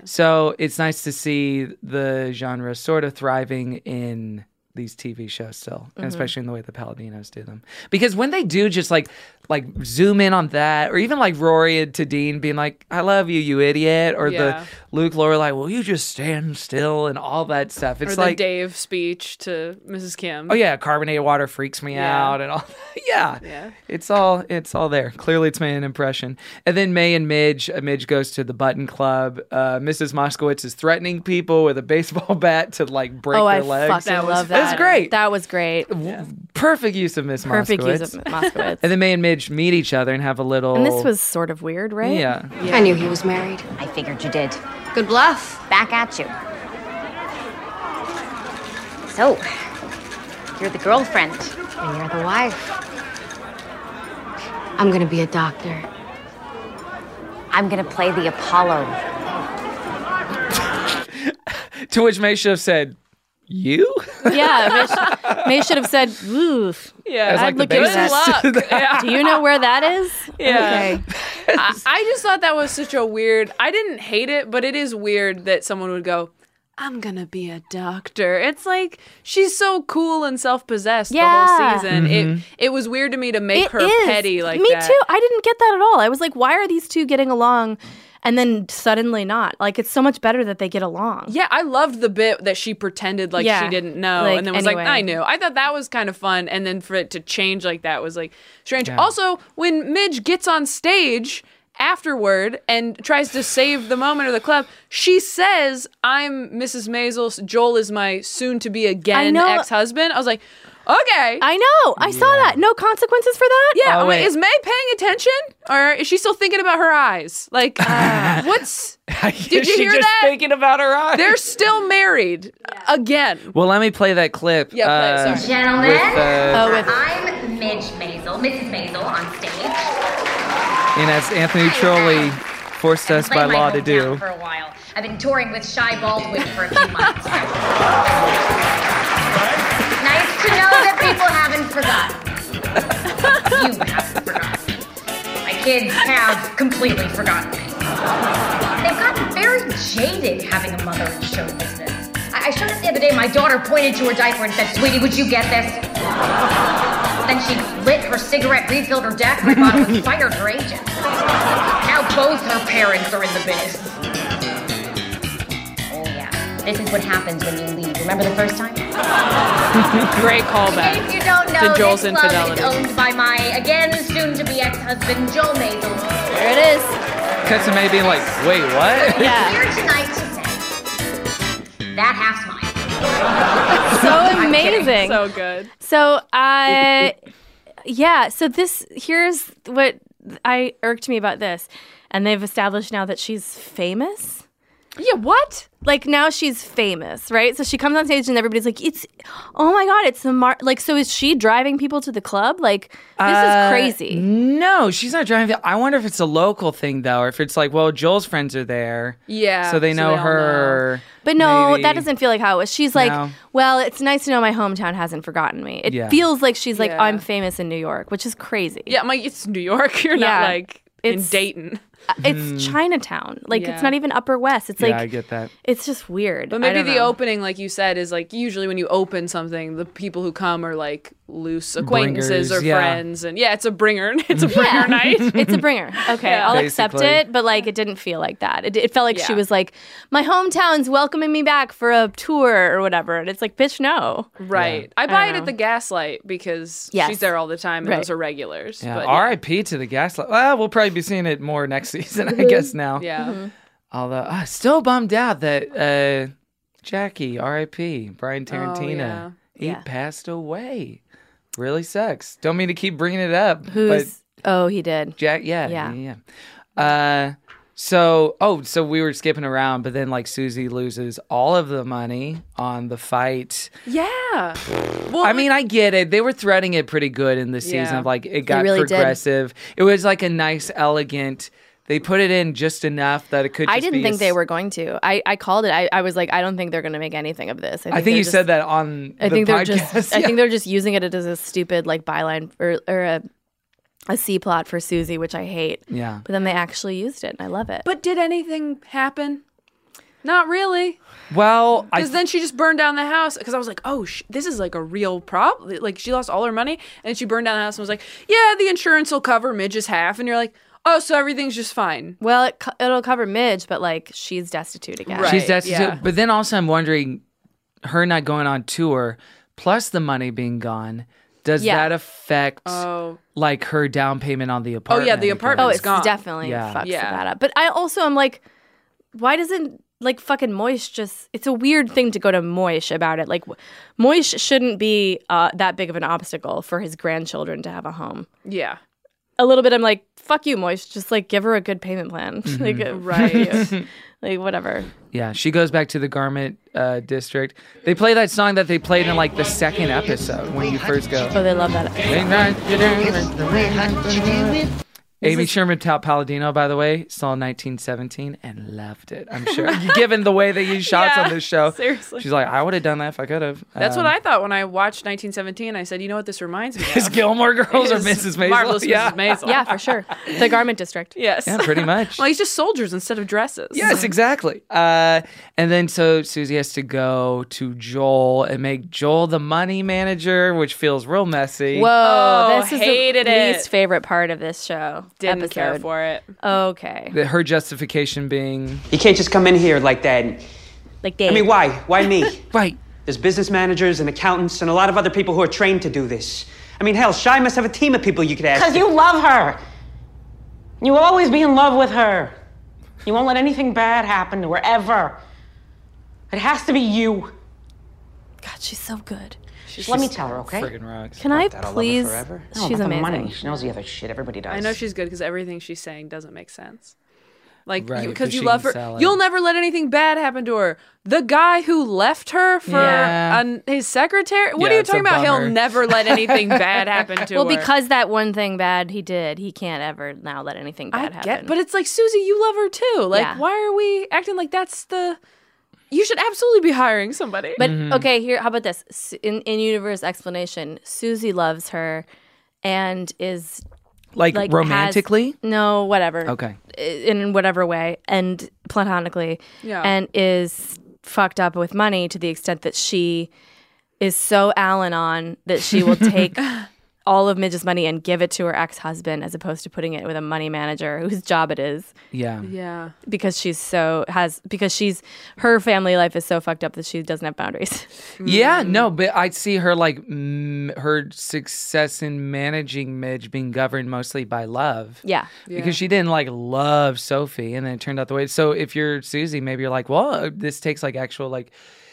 So it's nice to see the genre sort of thriving in these T V shows still, and Mhm. especially in the way the Paladinos do them. Because when they do just like like zoom in on that, or even like Rory and Tadine being like, "I love you, you idiot," or Yeah. the Luke Lorelai, "Will you just stand still?" and all that stuff. It's or the like, Dave speech to Missus Kim. oh yeah, carbonated water freaks me Yeah. out and all. yeah, Yeah. it's all it's all there. Clearly, it's made an impression. And then May and Midge. Uh, Midge goes to the Button Club. Uh, Missus Moskowitz is threatening people with a baseball bat to like break oh, their I legs. fucking love that. That's great. That was great. Perfect use of Miss Perfect Moskowitz. use of Moskowitz. And then May and Midge meet each other and have a little. And this was sort of weird, right? Yeah. I knew he was married. I figured you did. Good bluff. Back at you. So, you're the girlfriend, and you're the wife. I'm gonna be a doctor. I'm gonna play the Apollo. To which May should have said, "You?" Yeah, May, sh- May should have said, "Oof." Yeah, As, like, I'd the look into basis that. to that. Yeah. Do you know where that is? Yeah. Okay. I, I just thought that was such a weird. I didn't hate it, but it is weird that someone would go, "I'm gonna be a doctor." It's like she's so cool and self-possessed Yeah. the whole season. Mhm. It it was weird to me to make It her is. petty like Me that. too. I didn't get that at all. I was like, why are these two getting along and then suddenly not? Like, it's so much better that they get along. Yeah, I loved the bit that she pretended like Yeah. she didn't know Like, and then was anyway. like, I knew. I thought that was kind of fun. And then for it to change like that was like strange. Yeah. Also, when Midge gets on stage afterward and tries to save the moment of the club, she says, I'm Missus Maisel. Joel is my soon to be again know. ex husband. I was like, okay. I know. I saw that. No consequences for that? yeah, Oh, I'm like, wait. is May paying attention? Or is she still thinking about her eyes? Like, uh, what's. Did you Is she hear just that? thinking about her eyes? They're still married again. Well, let me play that clip. Yeah, play it, uh, sorry. Gentlemen, with, uh, Oh, with- I'm Midge Maisel, Missus Maisel on stage. and as Anthony Trolley forced us by Played my law to hometown do. for a while. I've been touring with Shy Baldwin for a few months. Nice to know that people haven't forgotten. You haven't forgotten. My kids have completely forgotten me. They've gotten very jaded having a mother in show business. I, I showed up the other day, my daughter pointed to her diaper and said, "Sweetie, would you get this?" Then she lit her cigarette, refilled her daiquiri bottle, and fired her agent. Now both her parents are in the biz. Oh yeah, this is what happens when you leave. Remember the first time? Great callback. If you don't know, to Joel's this club infidelity. is owned by my again soon-to-be ex-husband, Joel Maisel. There it is. Cuts to May being like, wait, what? Yeah. Here tonight to say that half's mine. So I'm kidding. amazing. So good. So I, yeah. So this here's what I irked me about this, and they've established now that she's famous. Yeah, what? Like now she's famous, right? So she comes on stage and everybody's like, "It's, oh my god, it's the Mar." Like, so is she driving people to the club? Like, this Uh, is crazy. No, she's not driving. I wonder if it's a local thing though, or if it's like, well, Joel's friends are there, Yeah, so they so know they all her. But no, maybe. that doesn't feel like how it was. She's like, No. well, it's nice to know my hometown hasn't forgotten me. It Yeah. feels like she's like, Yeah. I'm famous in New York, which is crazy. Yeah, I'm like, it's New York. You're Yeah. not like in It's- Dayton. It's Chinatown. Like, Yeah. it's not even Upper West. It's Yeah, like, I get that. it's just weird. But I maybe don't the know. opening, like you said, is like usually when you open something, the people who come are like loose acquaintances Bringers, or yeah. friends, and yeah, it's a bringer. It's a bringer Yeah. night. It's a bringer. Okay, Yeah. I'll accept Basically. it, but like it didn't feel like that. It, it felt like she Yeah. was like, my hometown's welcoming me back for a tour or whatever. And it's like, bitch, no. Right. I I buy don't it at know. the Gaslight because Yes. she's there all the time, and Right. those are regulars. Yeah, But R I P to the Gaslight. Well, we'll probably be seeing it more next season, I guess now. yeah. Mm-hmm. Although, I'm still bummed out that uh, Jackie, R I P, Brian Tarantino, yeah. he Yeah. passed away. Really sucks. Don't mean to keep bringing it up. Who's, oh, he did. But Jack, yeah, Yeah. yeah. yeah. Uh, so, oh, so we were skipping around, but then like Susie loses all of the money on the fight. Yeah. Well, I mean, I get it. They were threading it pretty good in the season Yeah. of like it got really did. progressive. It was like a nice, elegant. They put it in just enough that it could. Just I didn't be think a they s- were going to. I, I called it. I, I was like, I don't think they're going to make anything of this. I think they're you just- said that on. I the think they're podcast. just. I Yeah. think they're just using it as a stupid like byline or or a a C plot for Susie, which I hate. Yeah. But then they actually used it, and I love it. but did anything happen? Not really. Well, I Because then she just burned down the house. Because I was like, oh, sh- this is like a real problem. Like she lost all her money, and she burned down the house and was like, yeah, the insurance will cover Midge's half. And you're like, oh, so everything's just fine. Well, it, co- it'll cover Midge, but like she's destitute again. Right. she's destitute. yeah. But then also, I'm wondering, her not going on tour, plus the money being gone. Does Yeah. that affect Oh. like her down payment on the Oh, apartment? yeah, the Oh, apartment's it's gone. definitely Yeah. fucks Yeah. that up. But I also am like, why doesn't like fucking Moish just? It's a weird thing to go to Moish about it. Like, Moish shouldn't be uh, that big of an obstacle for his grandchildren to have a home. Yeah. A little bit, I'm like, fuck you, Moish. Just like give her a good payment plan. like, uh, Right. fuck you. Like whatever. Yeah, she goes back to the garment uh, district. They play that song that they played in like the second episode when you first go. Oh, they love that. Amy Sherman Tal Palladino, by the way, saw nineteen seventeen and loved it. I'm sure, given the way they use shots Yeah, on this show. seriously. She's like, I would have done that if I could have. That's what I thought when I watched nineteen seventeen. I said, you know what this reminds me Is of? Gilmore Girls or Is Missus Maisel? Marvelous Yeah. Missus Maisel. Yeah, for sure. The garment district. Yes. Yeah, pretty much. Well, he's just soldiers instead of dresses. Yes, exactly. Uh, and then so Susie has to go to Joel and make Joel the money manager, which feels real messy. Whoa, Oh, this is hated the it. least favorite part of this show. Didn't episode. care for it. Okay. The- Her justification being, You can't just come in here like that. and- Like Dave. I mean, why? Why me? right, There's business managers and accountants and a lot of other people who are trained to do this. I mean, hell, Shy must have a team of people you could ask. Because you love her. You will always be in love with her. You won't let anything bad happen to her, ever. It has to be you. God, she's so good. Just let me tell her, okay? friggin' rocks. Can I that I'll love her please? forever? No, She's about the amazing. money. She knows the other shit. Everybody does. I know she's good because everything she's saying doesn't make sense. Like, Right, because 'cause you she love can her. sell it. You'll never let anything bad happen to her. The guy who left her for Yeah. an, his secretary? What Yeah, are you it's a talking about? bummer. He'll never let anything bad happen to Well, her. because that one thing bad he did, he can't ever now let anything I bad happen. get, but it's like, Susie, you love her too. Like, Yeah. why are we acting like that's the. You should absolutely be hiring somebody. But Mm-hmm. okay, here. How about this? Su- In in universe explanation, Susie loves her, and is Like, like romantically? has- no, whatever. Okay. In whatever way, and platonically, Yeah. and is fucked up with money to the extent that she is so Al-Anon that she will take all of Midge's money and give it to her ex-husband as opposed to putting it with a money manager whose job it is. Yeah. yeah. Because she's so has because she's her family life is so fucked up that she doesn't have boundaries. Yeah, no, but I see her like mm, her success in managing Midge being governed mostly by love. Yeah. Because she didn't like love Sophie and then it turned out the way. So if you're Susie, maybe you're like, well, uh, this takes like actual like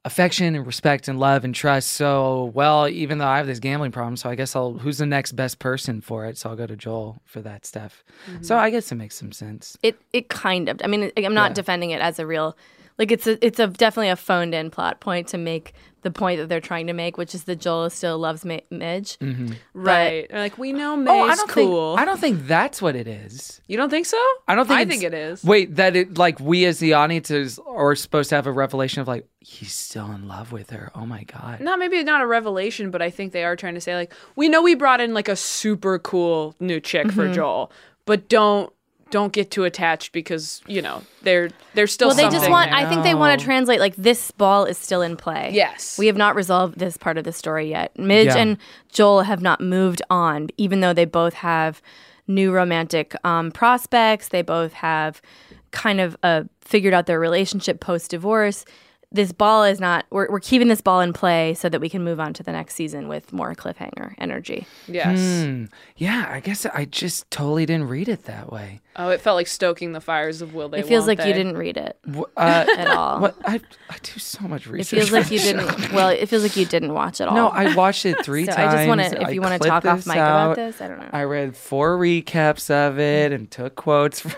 affection and respect and love and trust. So, well, even though I have this gambling problem, so I guess I'll, who's the next best person for it? So I'll go to Joel for that stuff. Mm-hmm. So I guess it makes some sense. It it kind of. I mean, I'm not Yeah. defending it as a real. Like it's a it's a definitely a phoned in plot point to make the point that they're trying to make, which is that Joel still loves Ma- Midge. Mm-hmm. Right. They're like, we know May's Oh, I don't cool. think I don't think that's what it is. You don't think so? I don't think I it's- think it is. Wait, that it like we as the audience is, are supposed to have a revelation of like he's still in love with her. Oh my god. Not maybe not a revelation, but I think they are trying to say like, we know we brought in like a super cool new chick for Mhm. Joel, but don't don't get too attached because you know they're they're still. Well, they something. just want. I think they want to translate like this ball is still in play. Yes, we have not resolved this part of the story yet. Midge Yeah. and Joel have not moved on, even though they both have new romantic um, prospects. They both have kind of uh, figured out their relationship post divorce. This ball is not. We're we're keeping this ball in play so that we can move on to the next season with more cliffhanger energy. Yes. Hmm. Yeah, I guess I just totally didn't read it that way. Oh, it felt like stoking the fires of will they? It feels won't like you they? didn't read it Wh- Uh, at all. What I I do so much It research. feels like for you the show. didn't. Well, it feels like you didn't watch it all. No, I watched it three So times. I just want to. If I you want to clipped talk off this mic out. about this, I don't know. I read four recaps of it and took quotes. From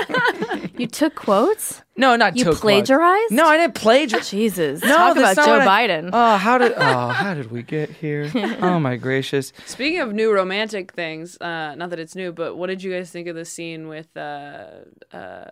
You took quotes? No, not You took quotes. plagiarized? No, I didn't plagiarize. Jesus. No, Talk that's about not Joe what I- Biden. Oh, how did oh how did we get here? Oh my gracious. Speaking of new romantic things, uh, not that it's new, but what did you guys think of the scene with uh, uh,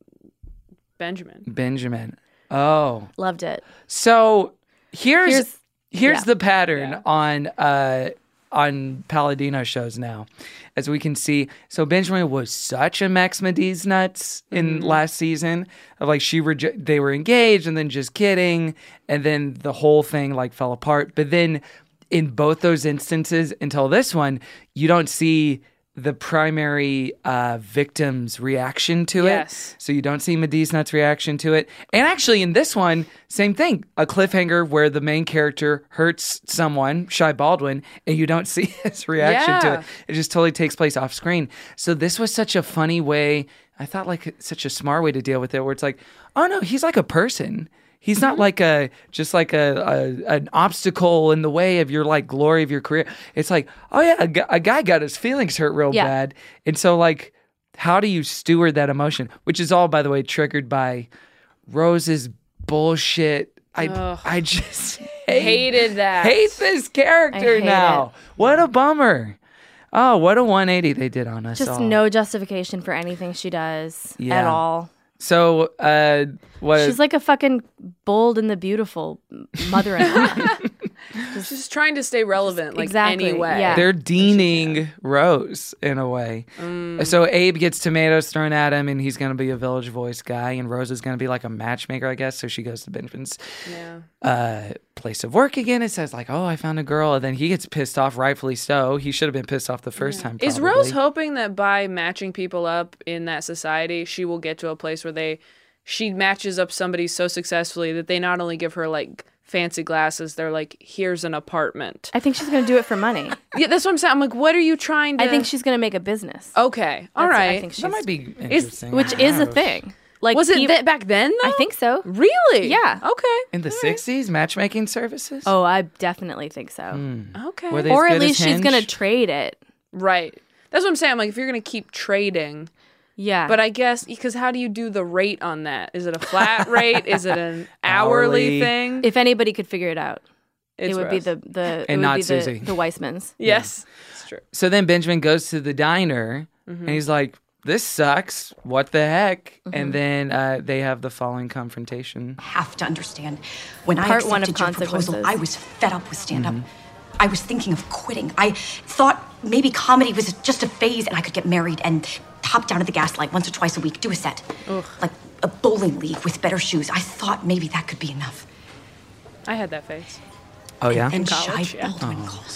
Benjamin? Benjamin. Oh. Loved it. So here's Here's- here's, yeah. the pattern on uh on Palladino shows now, as we can see. So Benjamin was such a Max Mediz nuts in Mhm. last season of like she reje- they were engaged and then just kidding, and then the whole thing like fell apart. But then in both those instances until this one, you don't see the primary uh, victim's reaction to Yes. it. So you don't see Mediz Nuts' reaction to it. And actually in this one, same thing. A cliffhanger where the main character hurts someone, Shai Baldwin, and you don't see his reaction to Yeah. it. It just totally takes place off screen. So this was such a funny way. I thought like such a smart way to deal with it where it's like, oh no, he's like a person. He's not like a just like a, a an obstacle in the way of your like glory of your career. It's like, oh yeah, a, gu- a guy got his feelings hurt real Yeah. bad, and so like, how do you steward that emotion? Which is all, by the way, triggered by Rose's bullshit. I Ugh. I just hate, Hated that. hate this character hate now. What a bummer. Oh, what a one eighty they did on us Just all. no justification for anything she does at Yeah. all. So, uh, what? She's like a fucking bold and the beautiful mother-in-law. Just trying to stay relevant, like exactly, anyway. yeah. They're deaning Rose in a way. Mm. So Abe gets tomatoes thrown at him, and he's going to be a Village Voice guy, and Rose is going to be like a matchmaker, I guess. So she goes to Benjamin's Yeah. uh, place of work again. It says like, "Oh, I found a girl," and then he gets pissed off, rightfully so. He should have been pissed off the first time. Is probably. Rose hoping that by matching people up in that society, she will get to a place where they she matches up somebody so successfully that they not only give her like fancy glasses, they're like, here's an apartment. I think she's going to do it for money. Yeah, that's what I'm saying. I'm like, what are you trying to I think she's going to make a business. Okay. All That's- right. I think she's, That might be Is- interesting. which is a thing. Like, was it he- th- back then though? I think so. Really? Yeah. Okay. in the sixties, matchmaking services. Oh, I definitely think so. Hmm. Okay. Were they Or as at good as least she's going to Hinge? trade it. Right. That's what I'm saying. I'm like, if you're gonna keep trading, Yeah. but I guess because how do you do the rate on that? Is it a flat rate? Is it an hourly, Hourly. thing? if anybody could figure it out, It's it would Rose. be the the it And would not be Susie. the, the Weissmans. Yes, it's true. So then Benjamin goes to the diner, Mm-hmm. and he's like, "This sucks. What the heck?" Mm-hmm. And then uh, they have the following confrontation. Have to understand. When I Part one of accepted your proposal, Consequences. I was fed up with stand-up. I was thinking of quitting. I thought maybe comedy was just a phase and I could get married and hop down to the Gaslight once or twice a week, do a set. Like a bowling league with better shoes. I thought maybe that could be enough. I had that face. Oh yeah. And college, Shai yeah. Baldwin called.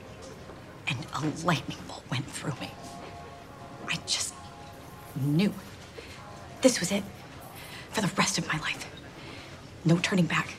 And a lightning bolt went through me. I just knew. This was it. For the rest of my life. No turning back.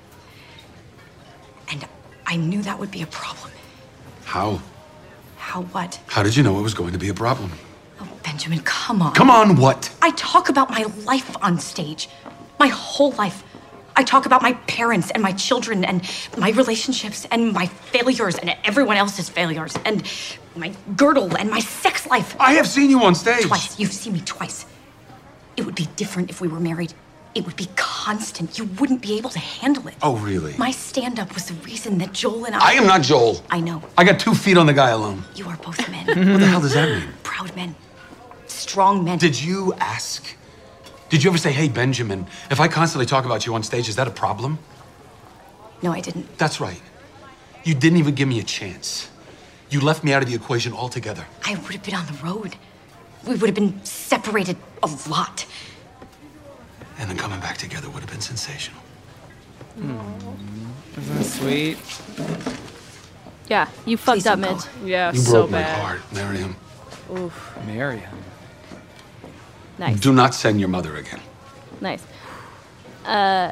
And I knew that would be a problem. How? How what? How did you know it was going to be a problem? Oh, Benjamin, come on. Come on, what? I talk about my life on stage. My whole life. I talk about my parents and my children and my relationships and my failures and everyone else's failures and my girdle and my sex life. I have seen you on stage. Twice. You've seen me twice. It would be different if we were married. It would be constant. You wouldn't be able to handle it. Oh, really? My stand-up was the reason that Joel and I... I am not Joel. I know. I got two feet on the guy alone. You are both men. What the hell does that mean? Proud men. Strong men. Did you ask? Did you ever say, hey, Benjamin, if I constantly talk about you on stage, is that a problem? No, I didn't. That's right. You didn't even give me a chance. You left me out of the equation altogether. I would have been on the road. We would have been separated a lot. And then coming back together would have been sensational. Mm. Isn't that sweet? Yeah, you fucked Please up, don't Mitch. go. Yeah, You so broke my bad. heart, Miriam. Oof. Marry him. Nice. Do not send your mother again. Nice. Uh,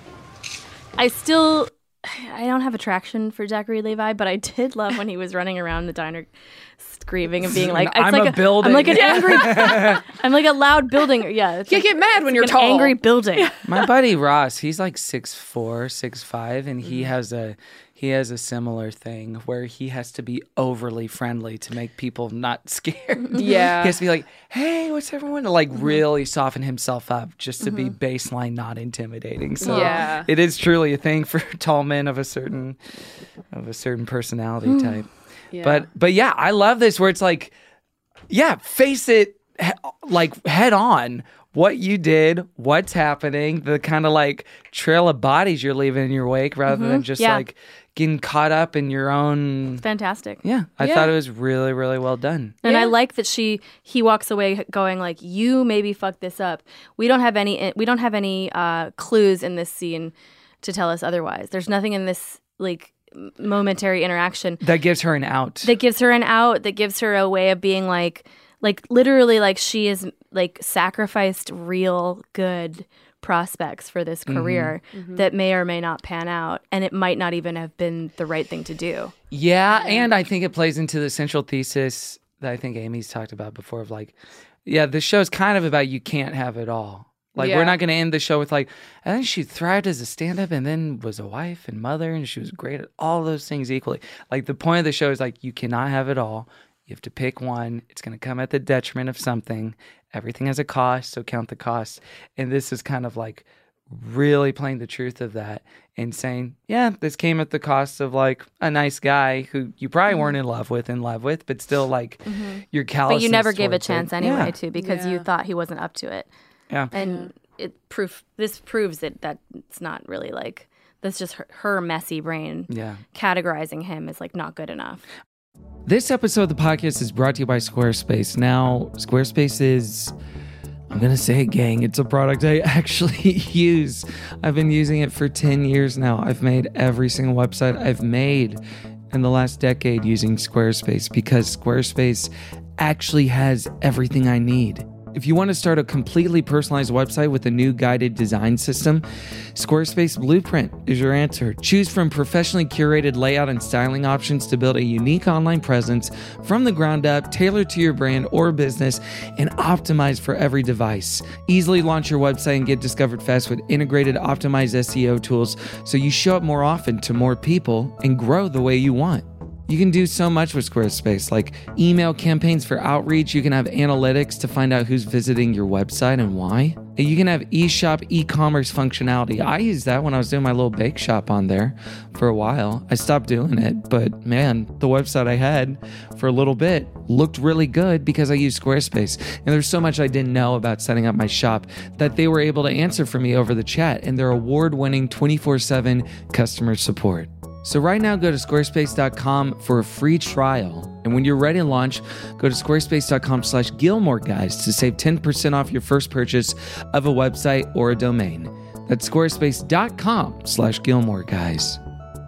I still, I don't have attraction for Zachary Levi, but I did love when he was running around the diner, screaming and being like, "It's I'm like a building." I'm like an angry. I'm like a loud building. Yeah, it's You like, get mad when it's you're like tall. an angry building. My buddy Ross, he's like six four, six five, and he has a he has a similar thing where he has to be overly friendly to make people not scared. Yeah. He has to be like, "Hey, what's everyone?" to like really soften himself up just to be baseline not intimidating. So Yeah. it is truly a thing for tall men of a certain of a certain personality type. Yeah. But but yeah, I love this where it's like, yeah, face it he- like head on. What you did, what's happening, the kind of like trail of bodies you're leaving in your wake rather than just Yeah. like getting caught up in your own. Fantastic. Yeah, I Yeah. thought it was really, really well done. And I Yeah. like that she he walks away going like, "You maybe fucked this up. We don't have any we don't have any uh, clues in this scene to tell us otherwise. There's nothing in this like m- momentary interaction That gives her an out. that gives her an out. That gives her a way of being like like literally like she is like sacrificed real good prospects for this career that may or may not pan out, and it might not even have been the right thing to do. Yeah, and I think it plays into the central thesis that I think Amy's talked about before of like, yeah, the show's kind of about you can't have it all. Like, Yeah. we're not going to end the show with like, I think she thrived as a stand-up and then was a wife and mother and she was great at all those things equally. Like, the point of the show is like, you cannot have it all. You have to pick one. It's going to come at the detriment of something. Everything has a cost, so count the cost. And this is kind of like really playing the truth of that and saying, yeah, this came at the cost of like a nice guy who you probably weren't in love with, in love with, but still like you're callous. But you never gave a chance anyway, Yeah. too, because you Yeah. thought he wasn't up to it. Yeah. And it proof this proves that that it's not really like that's just her, her messy brain Yeah. categorizing him as like not good enough. This episode of the podcast is brought to you by Squarespace. Now, Squarespace is, I'm going to say it, gang, it's a product I actually use. I've been using it for ten years now. I've made every single website I've made in the last decade using Squarespace because Squarespace actually has everything I need. If you want to start a completely personalized website with a new guided design system, Squarespace Blueprint is your answer. Choose from professionally curated layout and styling options to build a unique online presence from the ground up, tailored to your brand or business, and optimized for every device. Easily launch your website and get discovered fast with integrated optimized S E O tools so you show up more often to more people and grow the way you want. You can do so much with Squarespace, like email campaigns for outreach. You can have analytics to find out who's visiting your website and why. And you can have eShop e-commerce functionality. I used that when I was doing my little bake shop on there for a while. I stopped doing it, but man, the website I had for a little bit looked really good because I used Squarespace. And there's so much I didn't know about setting up my shop that they were able to answer for me over the chat and their award-winning twenty-four seven customer support. So right now, go to squarespace dot com for a free trial. And when you're ready to launch, go to squarespace dot com slash Gilmore Guys to save ten percent off your first purchase of a website or a domain. That's squarespace dot com slash Gilmore Guys.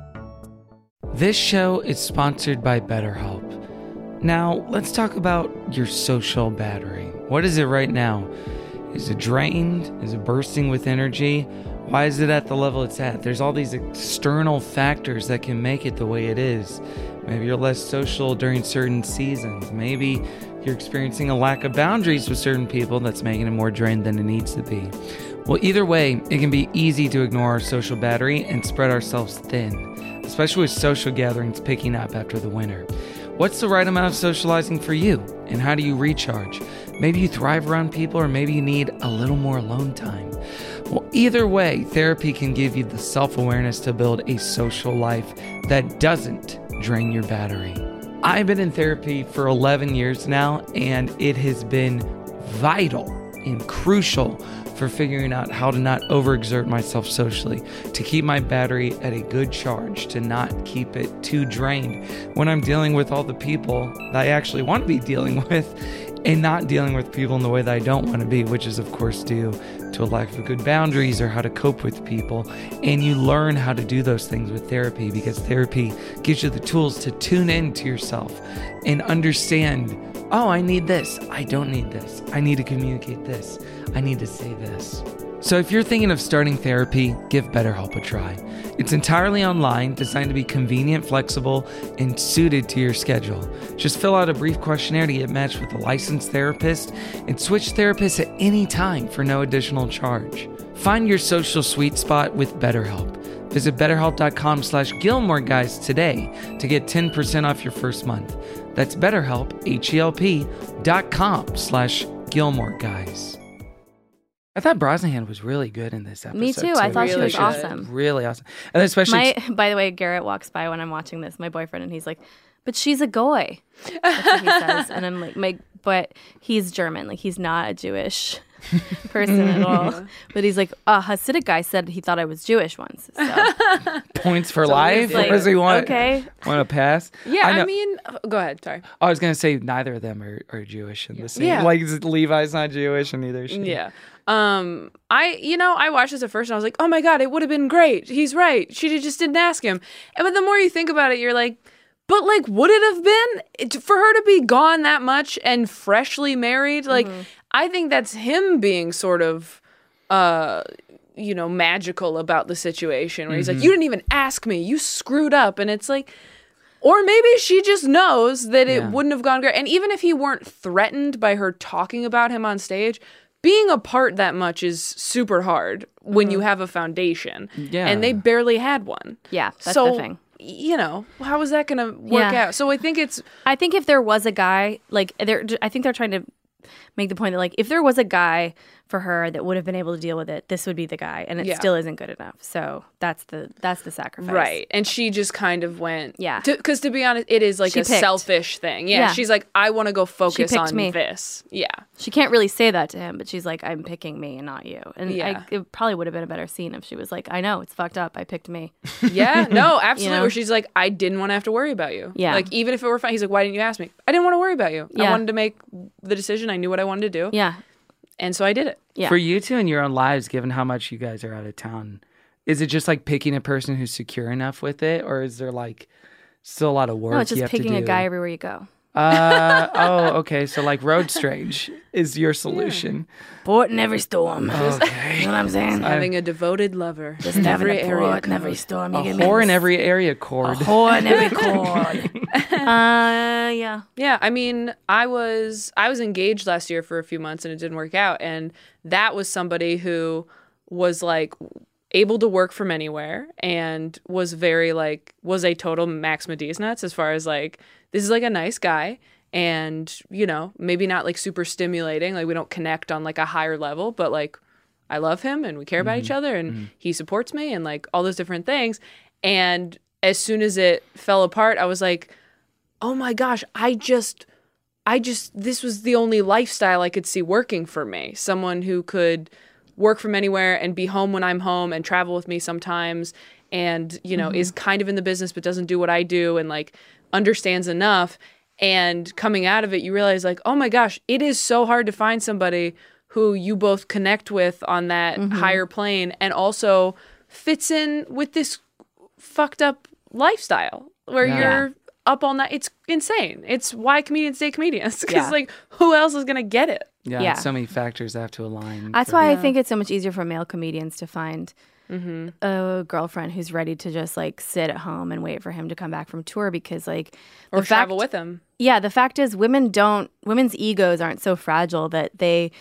This show is sponsored by BetterHelp. Now, let's talk about your social battery. What is it right now? Is it drained? Is it bursting with energy? Why is it at the level it's at? There's all these external factors that can make it the way it is. Maybe you're less social during certain seasons. Maybe you're experiencing a lack of boundaries with certain people that's making it more drained than it needs to be. Well, either way, it can be easy to ignore our social battery and spread ourselves thin, especially with social gatherings picking up after the winter. What's the right amount of socializing for you, and how do you recharge? Maybe you thrive around people, or maybe you need a little more alone time. Well, either way, therapy can give you the self-awareness to build a social life that doesn't drain your battery. I've been in therapy for eleven years now, and it has been vital and crucial for figuring out how to not overexert myself socially, to keep my battery at a good charge, to not keep it too drained when I'm dealing with all the people that I actually want to be dealing with, and not dealing with people in the way that I don't want to be, which is of course due to a lack of good boundaries or how to cope with people. And you learn how to do those things with therapy, because therapy gives you the tools to tune into yourself and understand, oh, I need this. I don't need this. I need to communicate this. I need to say this. So if you're thinking of starting therapy, give BetterHelp a try. It's entirely online, designed to be convenient, flexible, and suited to your schedule. Just fill out a brief questionnaire to get matched with a licensed therapist and switch therapists at any time for no additional charge. Find your social sweet spot with BetterHelp. Visit betterhelp.com slash Gilmore Guys today to get ten percent off your first month. That's BetterHelp, H-E-L-P dot com slash Gilmore Guys. I thought Brosnahan was really good in this episode. Me too. I thought she was awesome. Really awesome. And especially... My, by the way, Garrett walks by when I'm watching this, my boyfriend, and he's like, but she's a goy. That's what he says. And I'm like, my, but he's German. Like, he's not a Jewish person at all. But he's like, a Hasidic guy said he thought I was Jewish once. So. Points for So life? like, Or does he want, okay. want to pass? Yeah, I, I, know, mean, go ahead. Sorry. I was going to say neither of them are, are Jewish in the same. Yeah. Like, Levi's not Jewish and neither is she. Yeah. Um, I, you know, I watched this at first and I was like, oh my God, it would have been great. He's right. She just didn't ask him. And, but the more you think about it, you're like, but like, would it have been it, for her to be gone that much and freshly married? Like, mm-hmm. I think that's him being sort of, uh, you know, magical about the situation where he's Mm-hmm. like, you didn't even ask me. You screwed up. And it's like, or maybe she just knows that it Yeah. wouldn't have gone great. And even if he weren't threatened by her talking about him on stage, being apart that much is super hard when Mhm. you have a foundation. Yeah. And they barely had one. Yeah, that's so, the thing. You know, how is that going to work Yeah. out? So I think it's... I think if there was a guy, like, they're, I think they're trying to make the point that, like, if there was a guy for her that would have been able to deal with it, this would be the guy, and it Yeah. still isn't good enough. So that's the that's the sacrifice, Right. And she just kind of went... Yeah. Because to, to be honest, it is like She a picked. selfish thing. Yeah, Yeah. She's like, I want to go focus picked on me. this. Yeah. She can't really say that to him, but she's like, I'm picking me and not you. And Yeah. I, it probably would have been a better scene if she was like, I know, it's fucked up. I picked me. Yeah, no, absolutely. know? Where she's like, I didn't want to have to worry about you. Yeah. Like, even if it were fine, he's like, why didn't you ask me? I didn't want to worry about you. I Yeah. wanted to make the decision. I knew what I wanted to do. Yeah. And so I did it. Yeah. For you two in your own lives, given how much you guys are out of town, is it just like picking a person who's secure enough with it, or is there like still a lot of work? No, it's you just have to picking a do? guy everywhere you go. Uh oh, okay. So like road strange is your solution. Port in every storm. Okay. You know what I'm saying? Having a devoted lover. Just in having every a area. port in every storm. You A get me? whore in every area chord. A whore in every chord. uh, yeah. Yeah, I mean, I was I was engaged last year for a few months and it didn't work out, and that was somebody who was like able to work from anywhere and was very like was a total Max Mediz nuts as far as like this is like a nice guy and you know maybe not like super stimulating, like we don't connect on like a higher level, but like I love him and we care about Mm-hmm. each other and mm-hmm. he supports me and like all those different things. And as soon as it fell apart, I was like, oh my gosh, I just, I just, this was the only lifestyle I could see working for me. Someone who could work from anywhere and be home when I'm home and travel with me sometimes and, you know, mm-hmm. is kind of in the business but doesn't do what I do and like understands enough. And coming out of it, you realize like, oh my gosh, it is so hard to find somebody who you both connect with on that Mm-hmm. higher plane and also fits in with this fucked up lifestyle where Yeah. you're up all night. It's insane. It's why comedians stay comedians because Yeah. like who else is gonna get it? Yeah, Yeah. so many factors have to align. That's for- why I Yeah. think it's so much easier for male comedians to find Mm-hmm. a girlfriend who's ready to just like sit at home and wait for him to come back from tour because like Or the travel fact, with them. Yeah, the fact is women don't women's egos aren't so fragile that they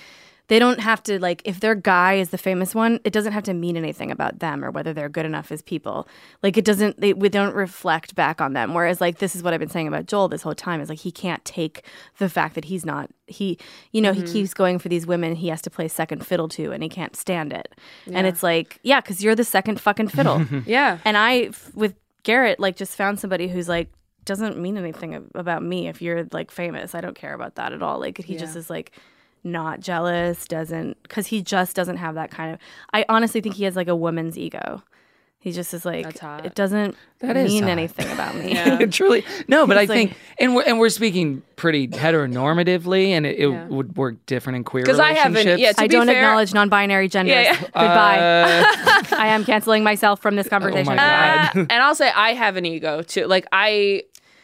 they don't have to, like, if their guy is the famous one, it doesn't have to mean anything about them or whether they're good enough as people. Like, it doesn't, they, we don't reflect back on them. Whereas, like, this is what I've been saying about Joel this whole time is, like, he can't take the fact that he's not, he, you know, mm-hmm. he keeps going for these women he has to play second fiddle to, and he can't stand it. Yeah. And it's like, yeah, because you're the second fucking fiddle. Yeah. And I, with Garrett, like, just found somebody who's, like, doesn't mean anything about me if you're, like, famous. I don't care about that at all. Like, he yeah. just is, like, not jealous, doesn't, because he just doesn't have that kind of, I honestly think he has like a woman's ego. He just is like, it doesn't that mean is anything about me. Yeah. Truly. No, but He's I like, think, and we're, and we're speaking pretty heteronormatively, and it, it Yeah. would work different in queer 'Cause I relationships. haven't- yeah, to I be don't fair- acknowledge non-binary genders. Yeah, yeah. Goodbye. Uh, I am canceling myself from this conversation. Oh my God. Uh, and I'll say I have an ego too. Like I,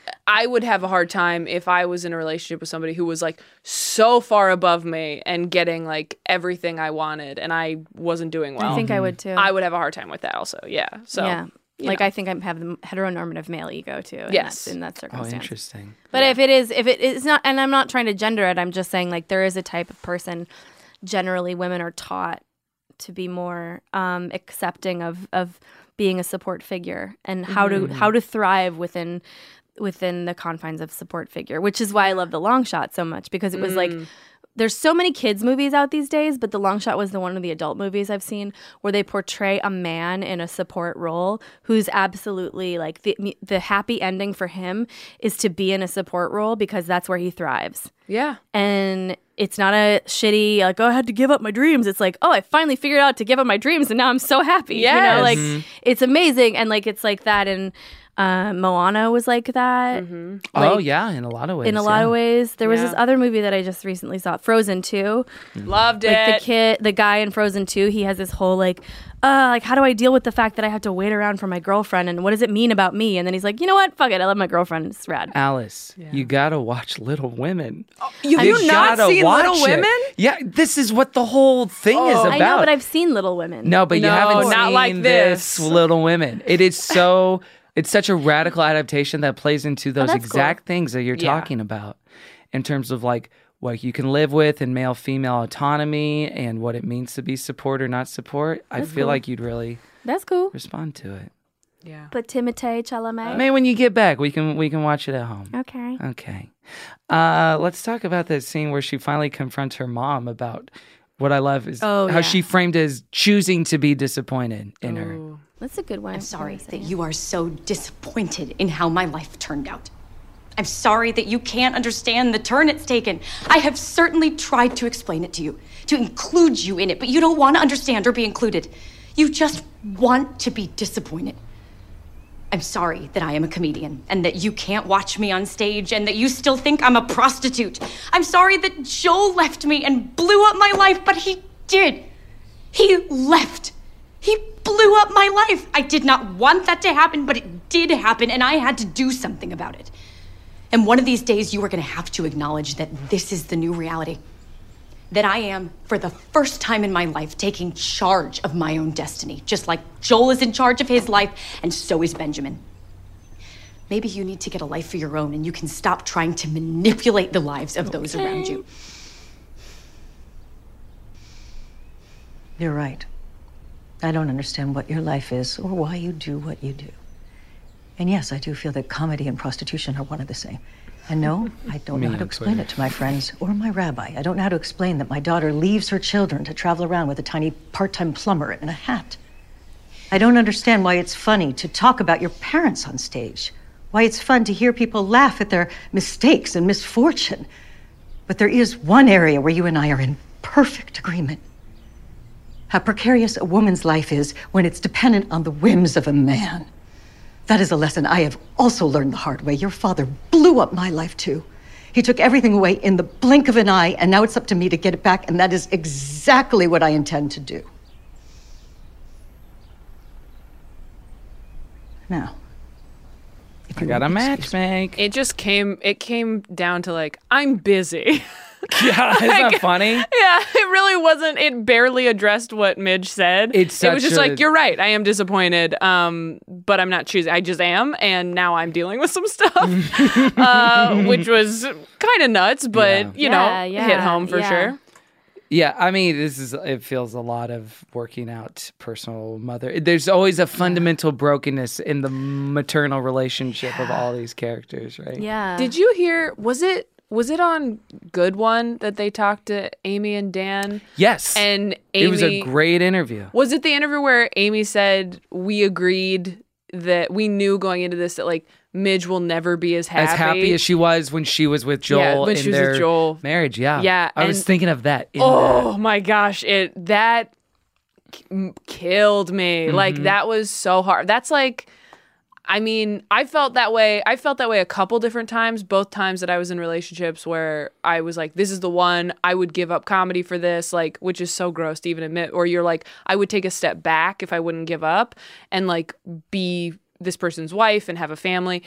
I would have a hard time if I was in a relationship with somebody who was like so far above me and getting like everything I wanted, and I wasn't doing well. I think I would too. I would have a hard time with that also. Yeah. So yeah. you Like know. I think I have the heteronormative male ego too. In Yes. that, in that Oh, circumstance. interesting. But if it is, if it is not, and I'm not trying to gender it, I'm just saying like there is a type of person. Generally, women are taught to be more um, accepting of of being a support figure and how Mm-hmm. to how to thrive within within the confines of support figure, which is why I love The Long Shot so much, because it was Mm. like there's so many kids movies out these days, but The Long Shot was the one of the adult movies I've seen where they portray a man in a support role who's absolutely like the the happy ending for him is to be in a support role because that's where he thrives. Yeah. And it's not a shitty like, oh, I had to give up my dreams. It's like, oh, I finally figured out to give up my dreams and now I'm so happy. You know, Yes. like Mhm. it's amazing. And like it's like that, and uh, Moana was like that. Mm-hmm. Oh, Like, yeah, in a lot of ways. in a lot yeah. of ways. There was Yeah. this other movie that I just recently saw, Frozen two. Loved it. Like the kid, the guy in Frozen two, he has this whole like, uh, like how do I deal with the fact that I have to wait around for my girlfriend, and what does it mean about me? And then he's like, you know what? Fuck it, I love my girlfriend. It's rad. Alice, you gotta watch Little Women. You Have you not gotta seen watch Little it. Women? Yeah, this is what the whole thing is about. I know, but I've seen Little Women. No, but you No, haven't not seen like this. this. Little Women. It is so. It's such a radical adaptation that plays into those that's exact things that you're Yeah. talking about, in terms of like what you can live with and male female autonomy and what it means to be support or not support. I That's feel cool. like you'd really That's cool. respond to it. Yeah. But Timothée Chalamet. Maybe when you get back, we can we can watch it at home. Okay. Okay. Uh, let's talk about that scene where she finally confronts her mom about what I love is Oh, how yeah. she framed it as choosing to be disappointed in her. That's a good one. I'm sorry that you are so disappointed in how my life turned out. I'm sorry that you can't understand the turn it's taken. I have certainly tried to explain it to you, to include you in it, but you don't want to understand or be included. You just want to be disappointed. I'm sorry that I am a comedian and that you can't watch me on stage and that you still think I'm a prostitute. I'm sorry that Joel left me and blew up my life, but he did. He left. He blew up my life. I did not want that to happen, but it did happen, and I had to do something about it. And one of these days, you are going to have to acknowledge that this is the new reality. That I am, for the first time in my life, taking charge of my own destiny, just like Joel is in charge of his life, and so is Benjamin. Maybe you need to get a life of your own, and you can stop trying to manipulate the lives of those around you. You're right. I don't understand what your life is or why you do what you do. And yes, I do feel that comedy and prostitution are one and the same. And no, I don't know Me how to on explain Twitter. it to my friends or my rabbi. I don't know how to explain that my daughter leaves her children to travel around with a tiny part-time plumber in a hat. I don't understand why it's funny to talk about your parents on stage, why it's fun to hear people laugh at their mistakes and misfortune. But there is one area where you and I are in perfect agreement. How precarious a woman's life is when it's dependent on the whims of a man. That is a lesson I have also learned the hard way. Your father blew up my life too. He took everything away in the blink of an eye, and now it's up to me to get it back, and that is exactly what I intend to do. Now, if I you got a will match, excuse me. make. It just came. It came down to like I'm busy. Yeah, isn't that funny? Yeah, it really wasn't. It barely addressed what Midge said. It's it was such just a- like, you're right. I am disappointed, um, but I'm not choosing. I just am, and now I'm dealing with some stuff, uh, which was kind of nuts, but Yeah. you Yeah, know, yeah, hit home for yeah. sure. Yeah, I mean, this is, it feels a lot of working out personal mother. There's always a fundamental brokenness in the maternal relationship of all these characters, right? Yeah. Did you hear, was it, was it on Good One that they talked to Amy and Dan? Yes. And Amy. It was a great interview. Was it the interview where Amy said, we agreed that we knew going into this that like Midge will never be as happy. As happy as she was when she was with Joel Yeah, when in she was their with Joel. marriage. Yeah. Yeah, I was and- thinking of that. In Oh that. my gosh, it that k- killed me. Like Mhm. that was so hard. That's like I mean, I felt that way. I felt that way a couple different times, both times that I was in relationships where I was like, this is the one. I would give up comedy for this, like, which is so gross to even admit. Or you're like, I would take a step back if I wouldn't give up and like be this person's wife and have a family.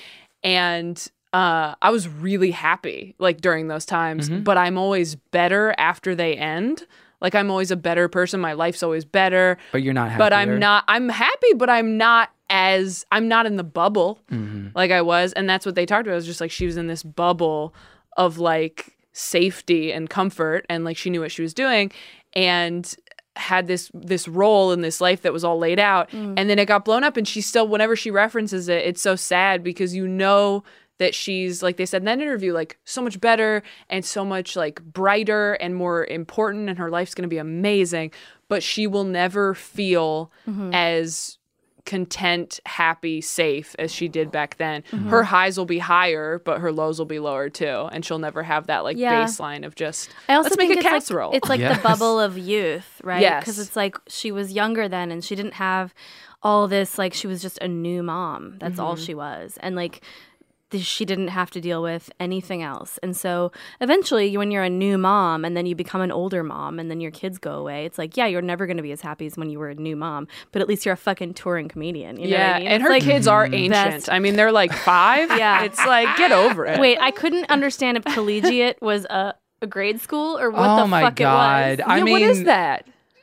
And uh, I was really happy like during those times, Mhm. but I'm always better after they end. Like I'm always a better person. My life's always better. But you're not happy. But I'm not, I'm happy, but I'm not as, I'm not in the bubble Mhm. like I was. And that's what they talked about. It was just like she was in this bubble of like safety and comfort. And like she knew what she was doing and had this this role in this life that was all laid out. Mm. And then it got blown up. And she still, whenever she references it, it's so sad because you know that she's, like they said in that interview, like so much better and so much like brighter and more important and her life's going to be amazing. But she will never feel Mhm. as content, happy, safe as she did back then. Mhm. Her highs will be higher, but her lows will be lower too. And she'll never have that like Yeah. baseline of just, I also let's think make a it's casserole. like it's like Yes. the bubble of youth, right? Yes. Because it's like she was younger then, and she didn't have all this. Like she was just a new mom. That's all Mhm. she was, and like th- she didn't have to deal with anything else. And so eventually, when you're a new mom, and then you become an older mom, and then your kids go away, it's like, yeah, you're never going to be as happy as when you were a new mom. But at least you're a fucking touring comedian. You know yeah, what I mean? and It's her like, kids are that's- ancient. I mean, they're like five. Yeah. It's like, get over it. Wait, I couldn't understand if collegiate was a, a grade school or what Oh the my fuck God. it was. I yeah, what is mean- that?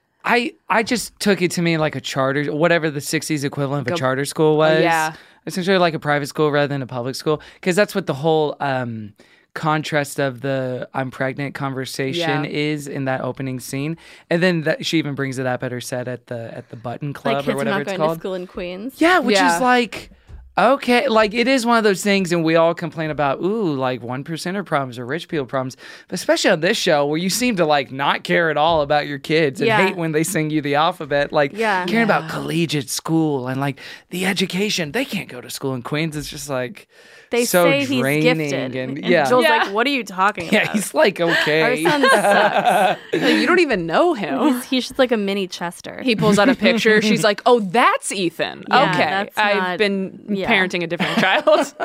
I I just took it to mean like a charter, whatever the sixties equivalent of a Go- charter school was. yeah. Essentially like a private school rather than a public school. Because that's what the whole um, contrast of the I'm pregnant conversation Yeah. is in that opening scene. And then that, she even brings it up at her set at the at the Button Club Like kids or are whatever not it's going called. to school in Queens. Yeah, which Yeah. is like, okay, like it is one of those things, and we all complain about, ooh, like one percenter problems or rich people problems, but especially on this show where you seem to like not care at all about your kids and Yeah. hate when they sing you the alphabet, like Yeah. caring about collegiate school and like the education. They can't go to school in Queens. It's just like They so say he's draining gifted. and And yeah, Joel's Yeah. like, what are you talking yeah, about? he's like okay. Our son sucks. Like, you don't even know him. he's, he's just like a mini Chester. He pulls out a picture. She's like, "Oh, that's Ethan. Yeah, okay, that's I've not- been yeah. parenting a different child."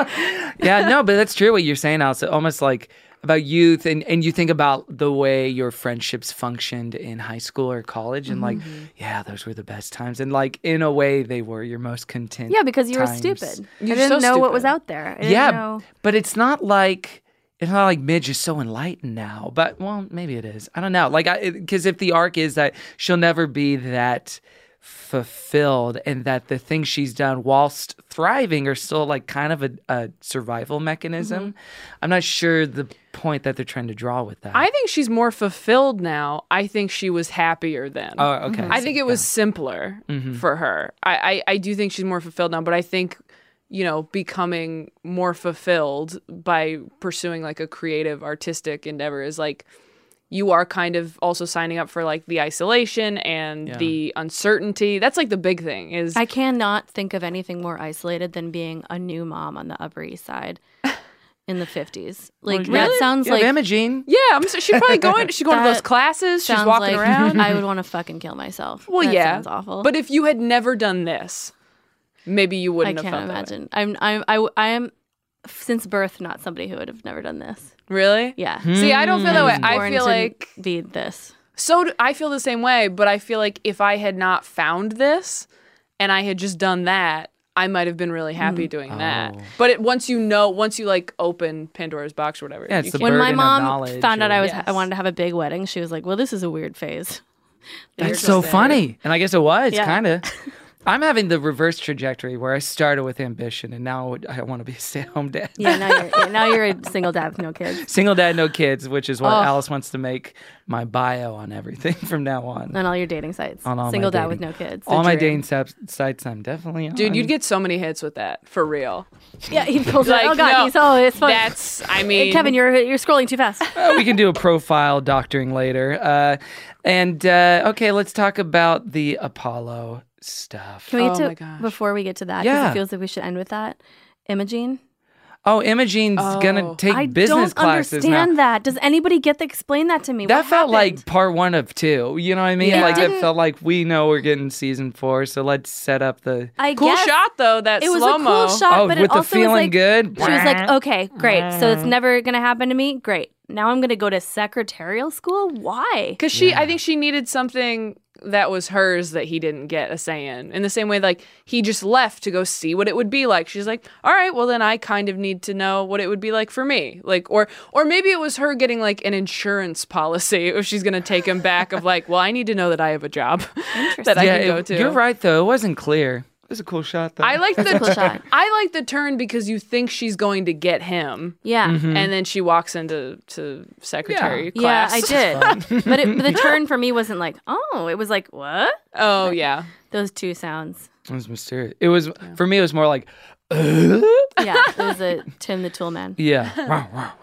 Yeah, no, but that's true what you're saying, Alice. Almost like about youth, and, and you think about the way your friendships functioned in high school or college, and like, yeah, those were the best times. And like, in a way, they were your most content. yeah, because you were times. stupid. You're I didn't so know what was stupid. out there. I didn't Yeah, know. but it's not like it's not like Midge is so enlightened now. But well, maybe it is. I don't know. Like, because if the arc is that she'll never be that fulfilled, and that the things she's done whilst thriving are still like kind of a, a survival mechanism, Mm-hmm. I'm not sure the point that they're trying to draw with that. I think she's more fulfilled now. I think she was happier then. Oh, okay. I think it was simpler Mhm. for her. I, I, I do think she's more fulfilled now, but I think, you know, becoming more fulfilled by pursuing like a creative, artistic endeavor is like, you are kind of also signing up for like the isolation and Yeah. the uncertainty. That's like the big thing is I cannot think of anything more isolated than being a new mom on the Upper East Side in the fifties. Like Well, that really? sounds You have like Imogene. yeah, I'm so, she's probably going. She's going to those That classes. She's sounds walking like around. I would want to fucking kill myself. Well, That yeah, sounds awful. But if you had never done this, maybe you I wouldn't can't have felt that way. imagine. I'm I'm I, I am since birth not somebody who would have never done this. Really? Yeah. See, I don't feel that way. I Born feel to like be this. so. Do, I feel the same way, but I feel like if I had not found this and I had just done that, I might have been really happy doing that. Oh. But it, once you know, once you like open Pandora's box or whatever, Yeah, it's you the can't- When my burden of mom knowledge found out or- I was Yes. I wanted to have a big wedding, she was like, "Well, this is a weird phase." That That's you're so just in." funny. And I guess it was Yeah. kind of. I'm having the reverse trajectory where I started with ambition and now I want to be a stay-at-home dad. Yeah, now you're yeah, now you're a single dad with no kids. Single dad, no kids, which is what Oh. Alice wants to make my bio on everything from now on. On all your dating sites. On all my Single dad dating- with no kids. All The my dream. dating sap- sites, I'm definitely on. Dude, you'd get so many hits with that for real. Yeah, he pulls Like, it. Oh god, no, he's oh it's fun. That's I mean, Hey, Kevin, you're you're scrolling too fast. Uh, we can do a profile doctoring later. Uh, and uh, okay, let's talk about the Apollo stuff. Can we get Oh to my gosh. before we get to that? Yeah. Because it feels like we should end with that. Imogene. Oh, Imogene's gonna Oh. take I business don't classes understand now. that. Does anybody get to explain that to me? That What felt happened? like part one of two. You know what I mean? Yeah. Like It it didn't- felt like we know we're getting season four, so let's set up the. I cool guess shot though. That it was slow a cool mo. shot, Oh, but with it the also feeling was like, good? She was like, okay, great. So it's never gonna happen to me. Great. Now I'm gonna go to secretarial school. Why? Because she, I think she needed something that was hers that he didn't get a say in. In the same way, like he just left to go see what it would be like. She's like, all right, well then I kind of need to know what it would be like for me. Like, or or maybe it was her getting like an insurance policy if she's gonna take him back. Of like, well, I need to know that I have a job that I yeah, can go it- to. You're right though. It wasn't clear. It was a cool shot though. I like the cool shot. I like the turn because you think she's going to get him. Yeah. Mm-hmm. And then she walks into to secretary Yeah, class. I did. but, it, but the turn for me wasn't like, oh, it was like, what? Oh yeah. Those two sounds. It was mysterious. It was for me. It was more like. Yeah, it was a Tim the Toolman. Yeah.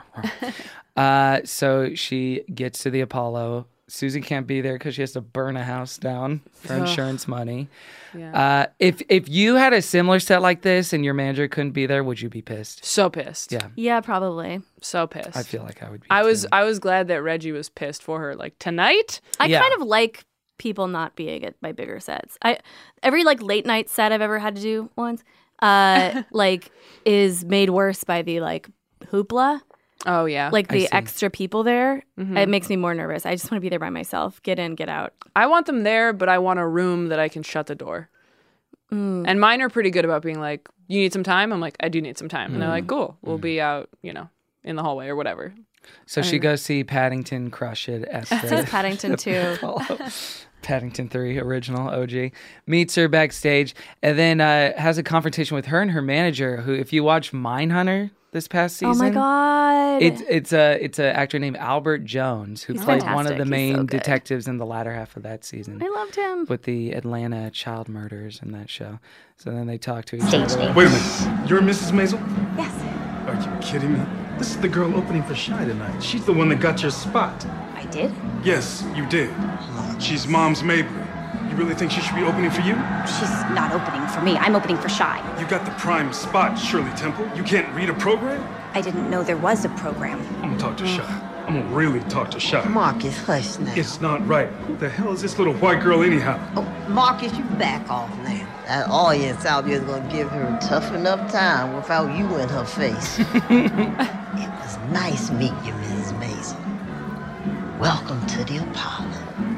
uh, so she gets to the Apollo. Susie can't be there because she has to burn a house down for Ugh. insurance money. Yeah. Uh, if if you had a similar set like this and your manager couldn't be there, would you be pissed? So pissed. Yeah, Yeah, probably. So pissed. I feel like I would be. I was too. I was glad that Reggie was pissed for her. Like tonight. I Yeah. kind of like people not being at my bigger sets. I every like late night set I've ever had to do once, uh, like is made worse by the like hoopla. Oh yeah. Like I the see. extra people there, Mhm. it makes me more nervous. I just want to be there by myself. Get in, get out. I want them there, but I want a room that I can shut the door. Mm. And mine are pretty good about being like, "You need some time." I'm like, "I do need some time," and they're Mm. like, "Cool, we'll be out, you know, in the hallway or whatever." So she goes see Paddington Crush It. It says Paddington too. Paddington three, original O G, meets her backstage and then uh, has a confrontation with her and her manager, who, if you watch Mindhunter this past season, Oh my god! it's it's a it's an actor named Albert Jones who He's played one fantastic. of the He's main so good. detectives in the latter half of that season I loved him. with the Atlanta child murders in that show. So then they talk to each Stage other. name. Wait a minute. You're Missus Maisel? Yes. Are you kidding me? This is the girl opening for Shy tonight. She's the one that got your spot. I did? Yes, you did. She's Mom's Mabry. You really think she should be opening for you? She's not opening for me. I'm opening for Shy. You got the prime spot, Shirley Temple. You can't read a program? I didn't know there was a program. I'm gonna talk to Shy. I'm gonna really talk to Shy. Marcus, hush now. It's not right. Who the hell is this little white girl anyhow? Oh, Marcus, you back off now. That audience out there is gonna give her a tough enough time without you in her face. It was nice meeting you, Missus Mason. Welcome to the Apollo.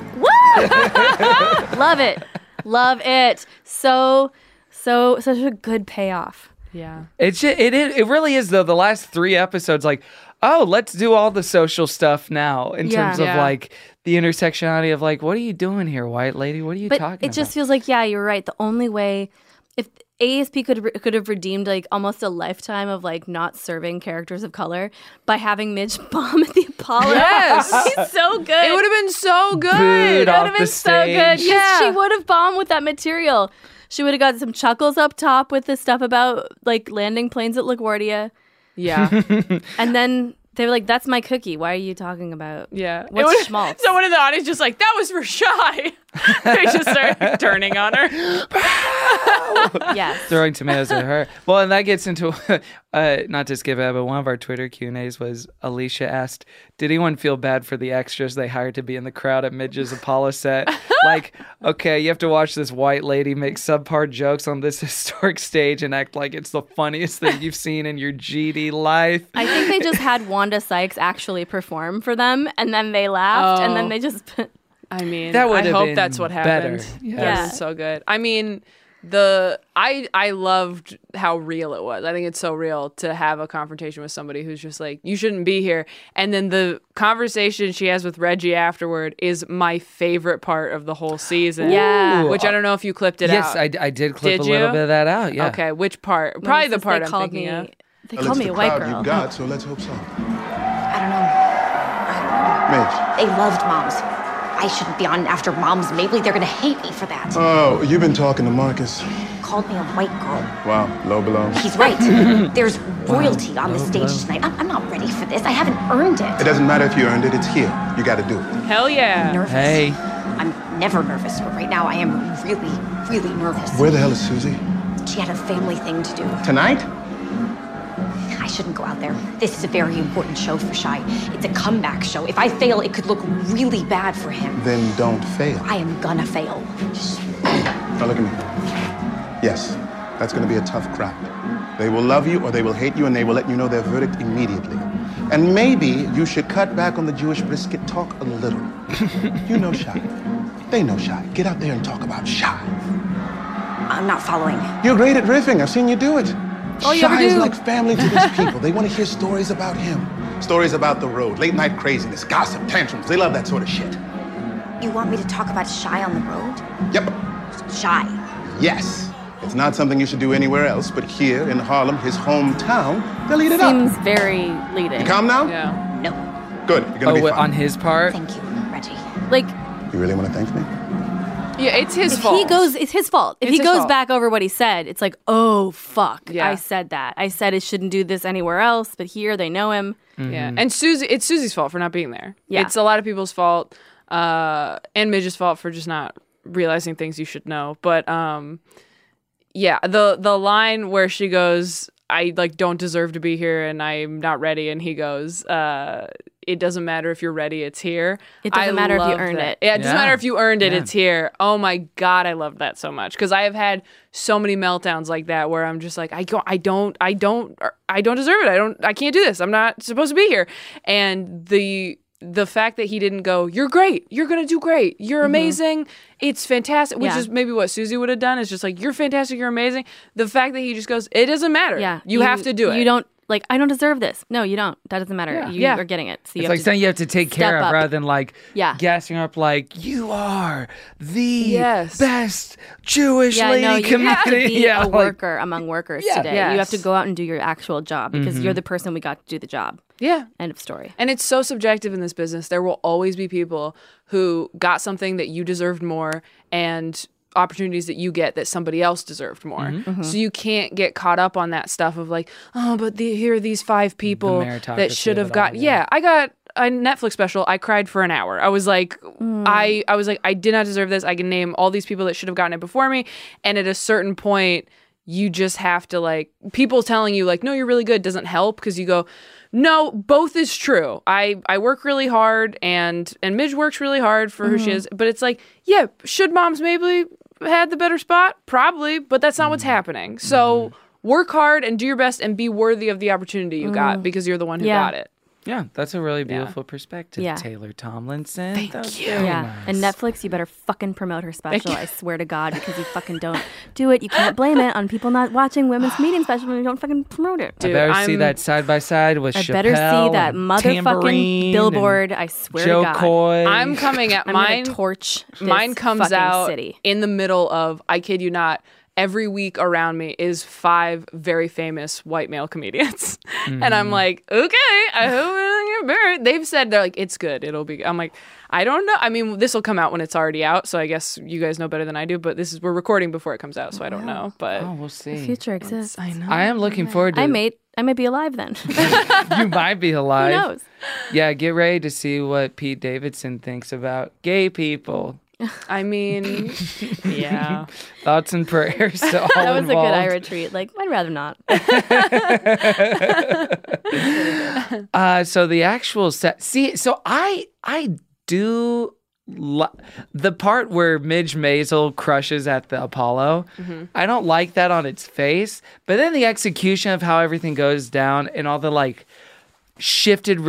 Love it. Love it. So, so, such a good payoff. Yeah. It's just, it is, it really is though. The last three episodes, like, oh, let's do all the social stuff now in Yeah. terms of Yeah. like the intersectionality of like, what are you doing here, white lady? What are you But talking it about? just feels like, yeah, you're right. The only way, if A S P could could have redeemed like almost a lifetime of like not serving characters of color by having Midge bomb at the Apollo. Yes. He's so good. It would have been so good. Booed It off would have the been so good. stage. Yeah. She would have bombed with that material. She would have got some chuckles up top with the stuff about like landing planes at LaGuardia. Yeah. And then they were like, that's my cookie. Why are you talking about Yeah. It what's would've- schmaltz? Someone in the audience just like, that was for Shy. They just start turning on her. Yes. throwing tomatoes at her. Well, and that gets into, uh, not to skip ahead, but one of our Twitter Q and A's was Alicia asked, did anyone feel bad for the extras they hired to be in the crowd at Midge's Apollo set? Like, okay, you have to watch this white lady make subpar jokes on this historic stage and act like it's the funniest thing you've seen in your G D life. I think they just had Wanda Sykes actually perform for them, and then they laughed, and Oh. then they just. I mean, That would I have hope been that's what better. happened. Yes. That Yeah. was so good. I mean, the I I loved how real it was. I think it's so real to have a confrontation with somebody who's just like, you shouldn't be here. And then the conversation she has with Reggie afterward is my favorite part of the whole season. Yeah. Which I don't know if you clipped it yes, out. I, I did clip Did a little you? bit of that out. Yeah. Okay, which part? When Probably it the says part they I'm called thinking me, of. They Well, called it's me the a white crowd girl. you've got, so let's hope so. I don't know. Midge. They loved moms. I shouldn't be on after moms. Maybe they're gonna hate me for that. Oh, you've been talking to Marcus. Called me a white girl. Wow, low below. He's right. There's royalty on the stage tonight. I'm, I'm not ready for this. I haven't earned it. It doesn't matter if you earned it, it's here. You gotta do it. Hell yeah. Nervous. Hey. I'm never nervous, but right now I am really, really nervous. Where the hell is Susie? She had a family thing to do. Tonight? I shouldn't go out there. This is a very important show for Shy. It's a comeback show. If I fail, it could look really bad for him. Then don't fail. I am gonna fail. Now look at me. Yes, that's gonna be a tough crowd. They will love you or they will hate you and they will let you know their verdict immediately. And maybe you should cut back on the Jewish brisket talk a little. You know Shy. They know Shy. Get out there and talk about Shy. I'm not following. You're great at riffing. I've seen you do it. Oh, you Shy ever is do? like family to these people. They want to hear stories about him. Stories about the road, late night craziness, gossip, tantrums. They love that sort of shit. You want me to talk about Shy on the road? Yep. Shy. Yes. It's not something you should do anywhere else, but here in Harlem, his hometown, they'll eat it up. Seems very leading. You calm now? Yeah. No. Good. You're gonna Oh, be wait, fine. on his part? Thank you, Reggie. Like, You really want to thank me? Yeah, it's his if fault. he goes, it's his fault. If It's he his goes fault. back over what he said, it's like, oh fuck, Yeah. I said that. I said it shouldn't do this anywhere else, but here they know him. Yeah, and Susie, it's Susie's fault for not being there. Yeah. It's a lot of people's fault, uh, and Midge's fault for just not realizing things you should know. But um, yeah, the the line where she goes, "I like don't deserve to be here, and I'm not ready," and he goes, uh, "It doesn't matter if you're ready; it's here." It doesn't I matter if you love earned that. it. Yeah, it doesn't Yeah. matter if you earned it; Yeah. it's here. Oh my god, I love that so much because I have had so many meltdowns like that where I'm just like, I go, I don't, I don't, I don't deserve it. I don't, I can't do this. I'm not supposed to be here. And the the fact that he didn't go, you're great, you're gonna do great, you're amazing, it's fantastic, which Yeah. is maybe what Susie would have done, is just like, you're fantastic, you're amazing. The fact that he just goes, it doesn't matter. Yeah, you, have to do it. You don't like. I don't deserve this. No, you don't. That doesn't matter. Yeah. You Yeah. are getting it. So you It's have like to something you have to take care step of up. rather than like Yeah. gassing up like, you are the Yes. best Jewish Yeah, lady no, you have to comedian. be Yeah, a like- worker among workers Yeah. today. You have Yes. to go out and do your actual job because Mhm. you're the person we got to do the job. Yeah. End of story. And it's so subjective in this business. There will always be people who got something that you deserved more and opportunities that you get that somebody else deserved more. Mm-hmm. So you can't get caught up on that stuff of like, oh, but the, here are these five people meritocracy that should of have it got. all, yeah. yeah. I got a Netflix special. I cried for an hour. I was like, I, I was like, I did not deserve this. I can name all these people that should have gotten it before me. And at a certain point, you just have to like, people telling you like, no, you're really good doesn't help because you go, no, both is true. I, I work really hard and and Midge works really hard for who she is. But it's like, yeah, should moms maybe had the better spot? Probably, but that's not what's happening. So work hard and do your best and be worthy of the opportunity you got because you're the one who Yeah. got it. Yeah, that's a really beautiful perspective, Yeah. Taylor Tomlinson. Thank That's you. very Yeah, nice. and Netflix, you better fucking promote her special. you. I swear to God, because you fucking don't do it. You can't blame it on people not watching women's meeting special when you don't fucking promote it. I better see I'm- that side by side with I Chappelle better see that and motherfucking Tambourine billboard. and I swear Joe to God. Coy. I'm coming at I'm mine. gonna torch this Mine comes fucking out city. in the middle of, I kid you not, every week around me is five very famous white male comedians. And Mm-hmm. I'm like, okay, I hope I get buried. They've said, they're like, it's good. It'll be, I'm like, I don't know. I mean, this will come out when it's already out. So I guess you guys know better than I do, but this is, we're recording before it comes out. So I don't know, but Oh, we'll see. The future exists. I know. I am looking forward to I it. may, I may be alive then. You might be alive. Who knows? Yeah, get ready to see what Pete Davidson thinks about gay people. I mean, yeah. Thoughts and prayers to all That was involved. a good eye retreat. Like, I'd rather not. Uh, so the actual set. See, so I I do li- the part where Midge Maisel crushes at the Apollo. I don't like that on its face, but then the execution of how everything goes down and all the like shifted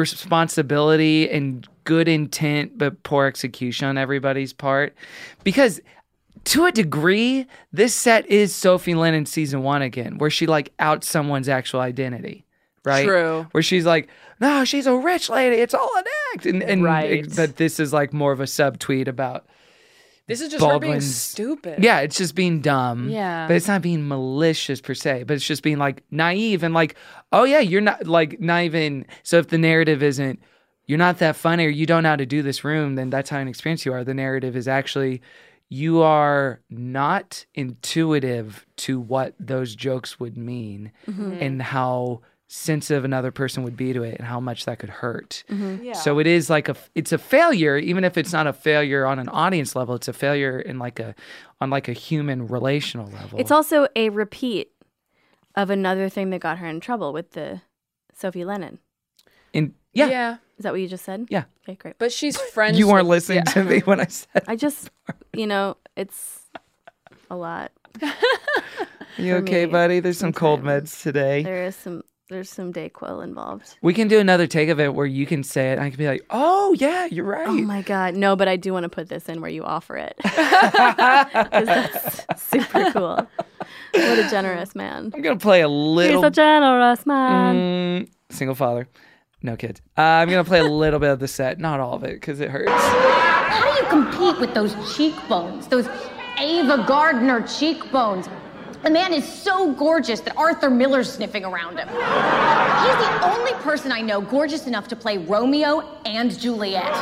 responsibility and good intent but poor execution on everybody's part, because to a degree, this set is Sophie Lennon season one again, where she like outs someone's actual identity, right? True. Where she's like, no, she's a rich lady. It's all an act. And, and Right. it- but this is like more of a subtweet about This is just her being Baldwin's- stupid. Yeah, it's just being dumb. Yeah. But it's not being malicious per se, but it's just being like naive and like, oh yeah, you're not like not even. So if the narrative isn't, you're not that funny or you don't know how to do this room, then that's how inexperienced you are. The narrative is actually, you are not intuitive to what those jokes would mean Mhm. and how sensitive another person would be to it and how much that could hurt. Mhm. Yeah. So it is like a it's a failure, even if it's not a failure on an audience level, it's a failure in like a on like a human relational level. It's also a repeat of another thing that got her in trouble with the Sophie Lennon. in yeah. Yeah. Is that what you just said? Yeah. Okay, great. But she's friends. You weren't with- listening yeah. to me when I said I just, you know, it's a lot. you for okay, me buddy? There's some cold sometimes. meds today. There is some, there's some Dayquil involved. We can do another take of it where you can say it and I can be like, oh yeah, you're right. Oh my God. No, but I do want to put this in where you offer it. 'Cause that's super cool. What a generous man. I'm gonna play a little He's a generous man. Mm, single father. No kids. Uh, I'm going to play a little bit of the set. Not all of it, because it hurts. How do you compete with those cheekbones? Those Ava Gardner cheekbones? The man is so gorgeous that Arthur Miller's sniffing around him. He's the only person I know gorgeous enough to play Romeo and Juliet.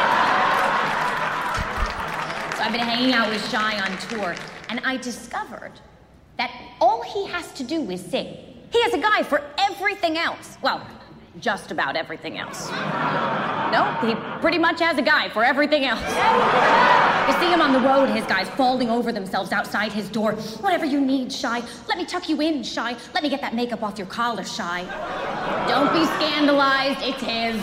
So I've been hanging out with Shy on tour, and I discovered that all he has to do is sing. He has a guy for everything else. Well, just about everything else. No, he pretty much has a guy for everything else. You see him on the road, his guys falling over themselves outside his door. Whatever you need, Shy. Let me tuck you in, Shy. Let me get that makeup off your collar, Shy. Don't be scandalized, it's his.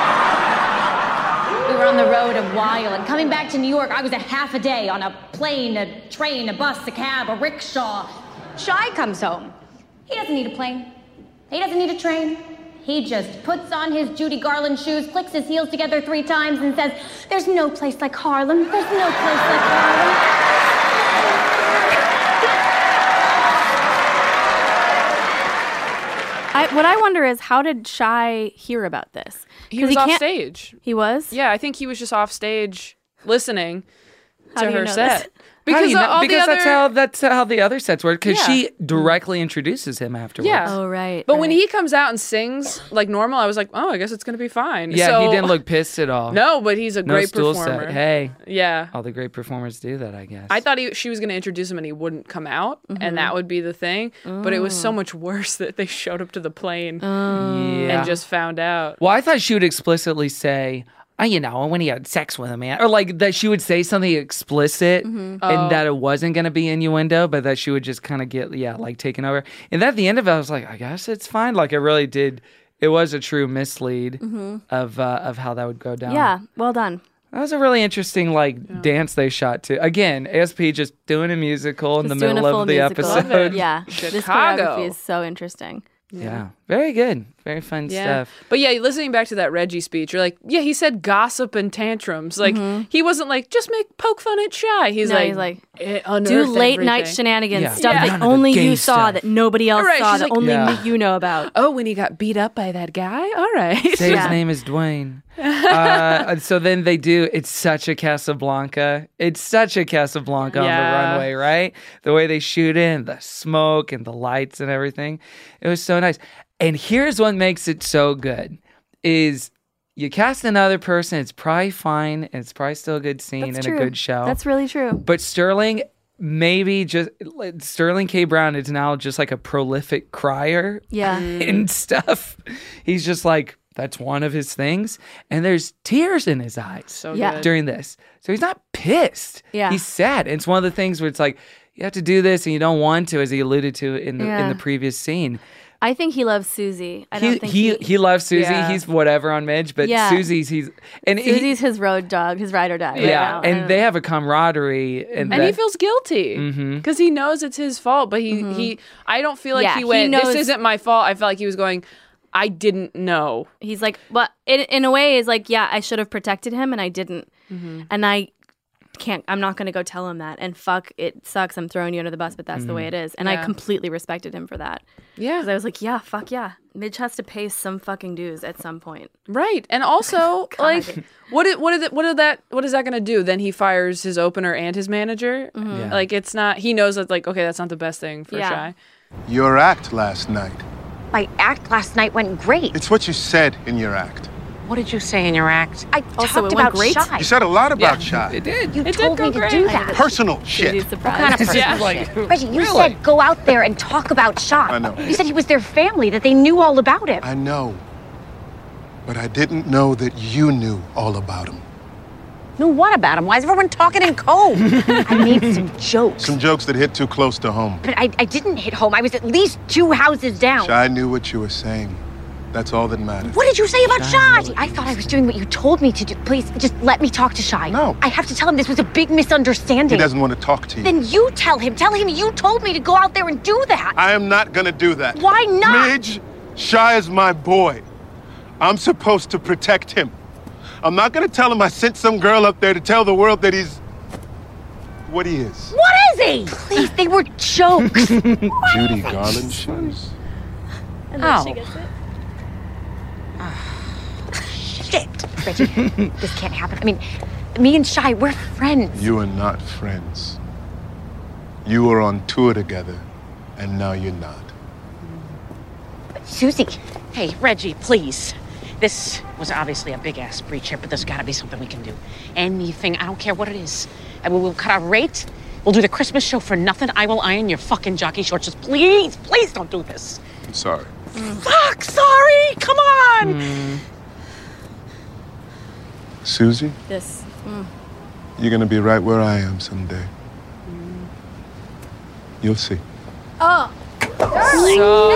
We were on the road a while, and coming back to New York, I was a half a day on a plane, a train, a bus, a cab, a rickshaw. Shy comes home. He doesn't need a plane. He doesn't need a train. He just puts on his Judy Garland shoes, clicks his heels together three times, and says, "There's no place like Harlem. There's no place like Harlem." I, what I wonder is, how did Shy hear about this? He 'Cause was off can't- stage. He was? Yeah, I think he was just off stage listening How to do you her know set. this? How do Because you of know- all because the that's other... how that's how the other sets work. Because Yeah. she directly introduces him afterwards. Yeah. Oh, right. But when he comes out and sings like normal, I was like, oh, I guess it's going to be fine. Yeah, So- he didn't look pissed at all. No, but he's a No great stool performer. set. Hey, Yeah. all the great performers do that, I guess. I thought he, she was going to introduce him and he wouldn't come out, Mhm. and that would be the thing. But it was so Oh. much worse that they showed up to the plane Yeah. and just found out. Well, I thought she would explicitly say, oh, you know, when he had sex with a man, or like that she would say something explicit Mhm. and Oh. that it wasn't going to be innuendo, but that she would just kind of get, yeah, like taken over. And then at the end of it, I was like, I guess it's fine. Like, it really did. It was a true mislead Mhm. of uh, of how that would go down. Yeah, well done. That was a really interesting like dance they shot to. Again, A S P just doing a musical in Just the doing middle a full of the musical. episode. Yeah, this Chicago. choreography is so interesting. Yeah. Very good. Very fun Yeah. stuff. But yeah, listening back to that Reggie speech, you're like, yeah, he said gossip and tantrums. Like, he wasn't like, just make poke fun at Shy. He's Mm-hmm. No, like, he's like, "Eh, do unearth late night everything." shenanigans, Yeah. stuff Yeah. that None of the only gay you saw, stuff. that nobody else Right, saw, she's that like- only Yeah. me- you know about. Oh, when he got beat up by that guy? All right. Say Yeah. his name is Dwayne. uh, so then they do. It's such a Casablanca. It's such a Casablanca on Yeah. the runway, right? The way they shoot in, the smoke and the lights and everything. It was so nice. And here's what makes it so good: is you cast another person, it's probably fine, and it's probably still a good scene That's and true. a good show. That's really true. But Sterling, maybe just Sterling K. Brown is now just like a prolific crier Yeah. and stuff. He's just like, that's one of his things. And there's tears in his eyes So Yeah. good. during this. So he's not pissed. Yeah. He's sad. And it's one of the things where it's like, you have to do this and you don't want to, as he alluded to in the in Yeah. the previous scene. I think he loves Susie. I don't He, think he he, he loves Susie. Yeah. He's whatever on Midge, but Yeah. Susie's he's and he- Susie's his road dog, his ride or die. right yeah, now. and they have a camaraderie and, And that, he feels guilty Mhm. because he knows it's his fault. But he, he I don't feel like Yeah, he he went, knows- this isn't my fault. I felt like he was going, I didn't know. he's like, but in in a way, is like, yeah, I should have protected him, and I didn't. Mm-hmm. And I can't, I'm not going to go tell him that. And fuck, it sucks. I'm throwing you under the bus, but that's mm. the way it is. And yeah. I completely respected him for that. Yeah. Because I was like, yeah, fuck yeah. Mitch has to pay some fucking dues at some point. Right. And also, like, what is, what is it, what is that, what is that going to do? Then he fires his opener and his manager. Mm-hmm. Yeah. Like, it's not, he knows that, like, okay, that's not the best thing for yeah. Shy. Your act last night. My act last night went great. It's what you said in your act. What did you say in your act? I also, talked about great. Shy. You said a lot about yeah, Shy. It did. You it told did me great. to do that. Personal shit. What kind of personal yeah. shit? Reggie, you really? said go out there and talk about Shy. I know. You said he was their family, that they knew all about him. I know. But I didn't know that you knew all about him. Knew what about him? Why is everyone talking in code? I made some jokes. Some jokes that hit too close to home. But I, I didn't hit home. I was at least two houses down. Shy knew what you were saying. That's all that mattered. What did you say about Shy? Shy? I thought I was doing what you told me to do. Please, just let me talk to Shy. No. I have to tell him this was a big misunderstanding. He doesn't want to talk to you. Then you tell him. Tell him you told me to go out there and do that. I am not gonna do that. Why not? Midge, Shy is my boy. I'm supposed to protect him. I'm not gonna tell him I sent some girl up there to tell the world that he's what he is. What is he? Please, they were jokes. Judy Garland shoes. And then oh. she gets it. Shit, Reggie, this can't happen. I mean, me and Shy, we're friends. You are not friends. You were on tour together, and now you're not. Susie. Hey, Reggie, please. This was obviously a big-ass breach here, but there's gotta be something we can do. Anything, I don't care what it is. And we will cut our rate. We'll do the Christmas show for nothing. I will iron your fucking jockey shorts. Just please, please don't do this. I'm sorry. Mm. Fuck, sorry! Come on! Mm. Susie? This. Mm. You're gonna be right where I am someday. Mm. You'll see. Oh. Darling.